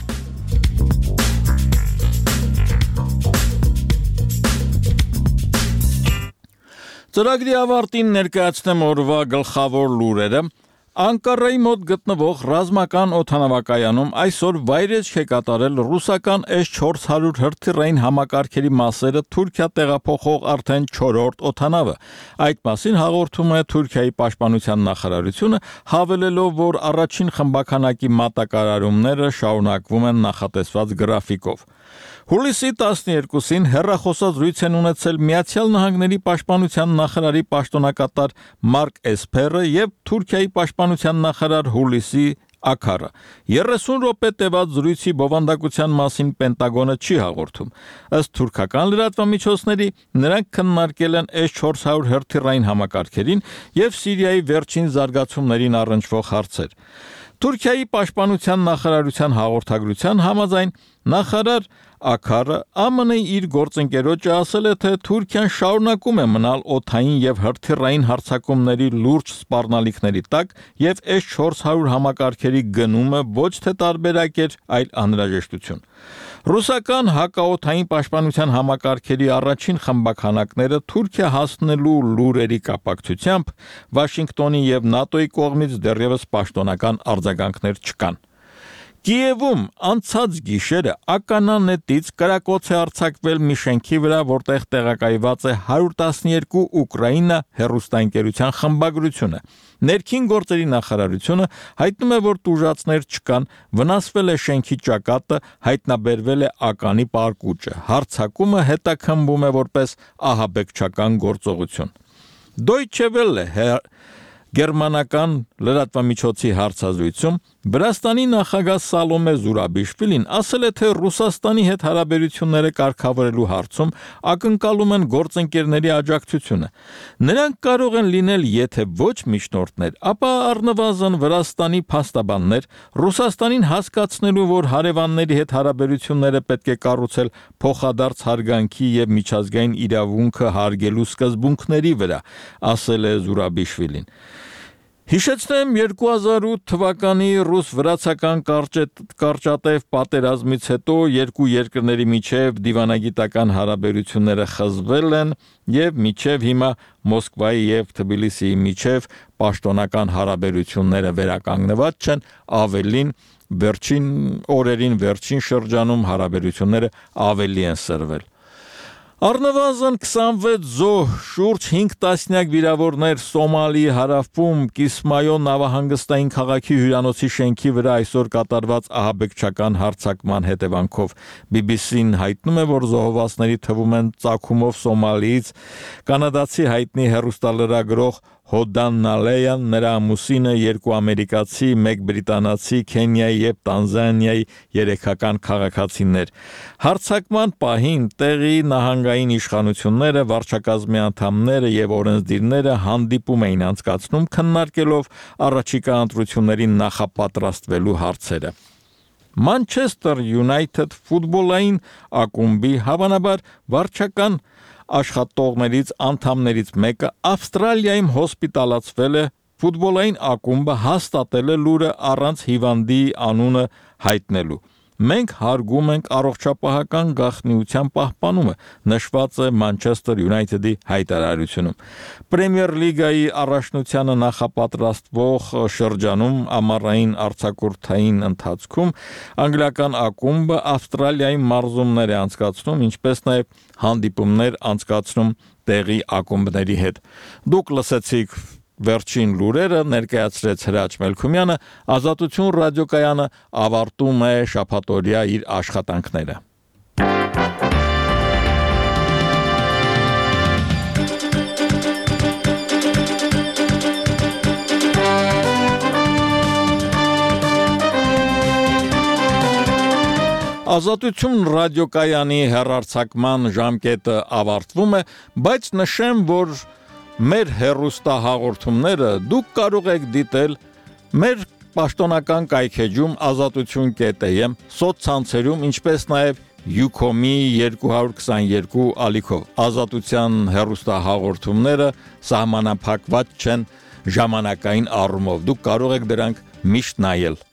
Ծրագրի ավարտին ներկայացնեմ օրվա գլխավոր լուրերը։ Անկարայի մոտ գտնվող ռազմական օդանավակայանում այսօր վայրէջք է կատարել ռուսական S-400 հրթիռային համակարգերի մասերը Թուրքիա տեղափոխող արդեն 4-րդ օդանավը։ Այդ մասին հաղորդում է Թուրքիայի պաշտպանության նախարարությունը, հավելելով, որ առաջին խմբականակի մատակարարումները շարունակվում են նախատեսված գրաֆիկով։ Հուլիսի 12-ին հեռախոսազրույց են ունեցել Միացյալ Նահանգների պաշտպանության նախարարի պաշտոնակատար Մարկ Էսփերը եւ Թուրքիայի պաշտպանության նախարար Հուլիսի Աքարը։ 30 րոպե տևած զրույցի բովանդակության մասին Պենտագոնը չի հաղորդում։ Ըստ թուրքական լրատվամիջոցների, նրանք քննարկել են S-400 հրթիռային համակարգերին եւ Սիրիայի վերջին զարգացումներին առնչվող հարցեր։ Թուրքիայի պաշտպանության նախարարության հաղորդագրության համաձայն նախարար Աքարը ԱՄՆ-ի իր գործընկերոջը ասել է, թե Թուրքիան շարունակում է մնալ օդային եւ հրթիռային հարձակումների լուրջ սպառնալիքների տակ եւ S-400 համակարգերի գնումը ոչ թե տարբերակ էր, այլ անհրաժեշտություն։ Ռուսական հակաօդային պաշտպանության համակարգերի առաջին խմբականակները Թուրքիա հասնելու լուրերի կապակցությամբ Վաշինգտոնի եւ ՆԱՏՕ-ի կողմից դեռևս պաշտոնական արձագանքներ չկան։ Կիևում անցած գիշերը ականանետից կրակոց է արձակվել մի շենքի վրա, որտեղ տեղակայված է 112 Ուկրաինա հեռուստաընկերության խմբագրությունը։ Ներքին գործերի նախարարությունը հայտնում է, որ տուժածներ չկան, վնասվել է շենքի ճակատը, հայտնաբերվել է ականի պարկուճը։ Հարձակումը հետաքննվում է որպես ահաբեկչական գործողություն։ Deutsche Welle Գերմանական լրատվամիջոցի հարցազրույցում Վրաստանի նախագահ Սալոմե Զուրաբիշվիլին ասել է, թե Ռուսաստանի հետ հարաբերությունները կարգավորելու հարցում ակնկալում են գործընկերների աջակցությունը։ Նրանք կարող են լինել, եթե ոչ միջնորդներ, ապա առնվազն Վրաստանի փաստաբաններ, Ռուսաստանին հասկացնելու, որ հարևանների հետ հարաբերությունները պետք է կառուցել փոխադարձ հարգանքի եւ միջազգային իրավունքը հարգելու սկզբունքների վրա, ասել է Զուրաբիշվիլին։ Հիշեցնեմ 2008 թվականի ռուս-վրացական կարճատև պատերազմից հետո երկու երկրների միջև դիվանագիտական հարաբերությունները խզվել են եւ միջև հիմա Մոսկվայի եւ Թբիլիսիի միջև պաշտոնական հարաբերությունները վերականգնված չեն, ավելին վերջին օրերին վերջին շրջանում հարաբերությունները ավելի են սրվել։ Առնվազն 26 զոհ, շուրջ 5 տասնյակ վիրավորներ Սոմալիի հարավում Կիսմայո նավահանգստային քաղաքի հյուրանոցի շենքի վրա այսօր կատարված ահաբեկչական հարձակման հետևանքով BBC-ն հայտնում է, որ զոհվածների թվում են ծագումով Սոմալիից կանադացի հայտնի հեռուստալրագրող Հոդան Նալեյան, նրա ամուսինը, 2 ամերիկացի, 1 բրիտանացի, Քենիայի եւ Տանզանիայի երեքական քաղաքացիներ։ Հարձակման պահին տեղի նահանգային իշխանությունները, վարչակազմի անդամները եւ օրենսդիրները հանդիպում էին անցկացնում, քննարկելով առաջիկա ընտրություններին նախապատրաստվելու հարցերը։ Manchester United ֆուտբոլային ակումբի հավանաբար վարչական աշխատողներից անդամներից մեկը Ավստրալիայում հոսպիտալացվել է, ֆուտբոլային ակումբը հաստատել է լուրը առանց հիվանդի անունը հայտնելու։ Մենք հարգում ենք առողջապահական գաղտնիության պահպանումը, նշված է Manchester United-ի հայտարարությունում։ Պրեմիեր լիգայի առաջնությանը նախապատրաստվող շրջանում ամառային արձակուրդային ընթացքում անգլիական ակումբը Ավստրալիայի մարզումներ է անցկացնում, ինչպես նաև հանդիպումներ անցկացնում տեղի ակումբների հետ։ Դուք լսեցիք Վերջին լուրերը ներկայացրեց Հրաչ Մելքումյանը, Ազատություն ռադիոկայանը ավարտում է շաբաթօրյա իր աշխատանքները։ Ազատություն ռադիոկայանի հեռարձակման ժամկետը ավարտվում է, բայց նշեմ, որ մեր հեռուստահաղորդումները դուք կարող եք դիտել մեր պաշտոնական կայքեջում azatutun.am սոցցանցերում, ինչպես նաև Ucom-ի 222 ալիքով։ Ազատության հեռուստահաղորդումները սահմանափակված չեն ժամանակային առումով։ Դուք կարող եք դրանք միշտ նայել։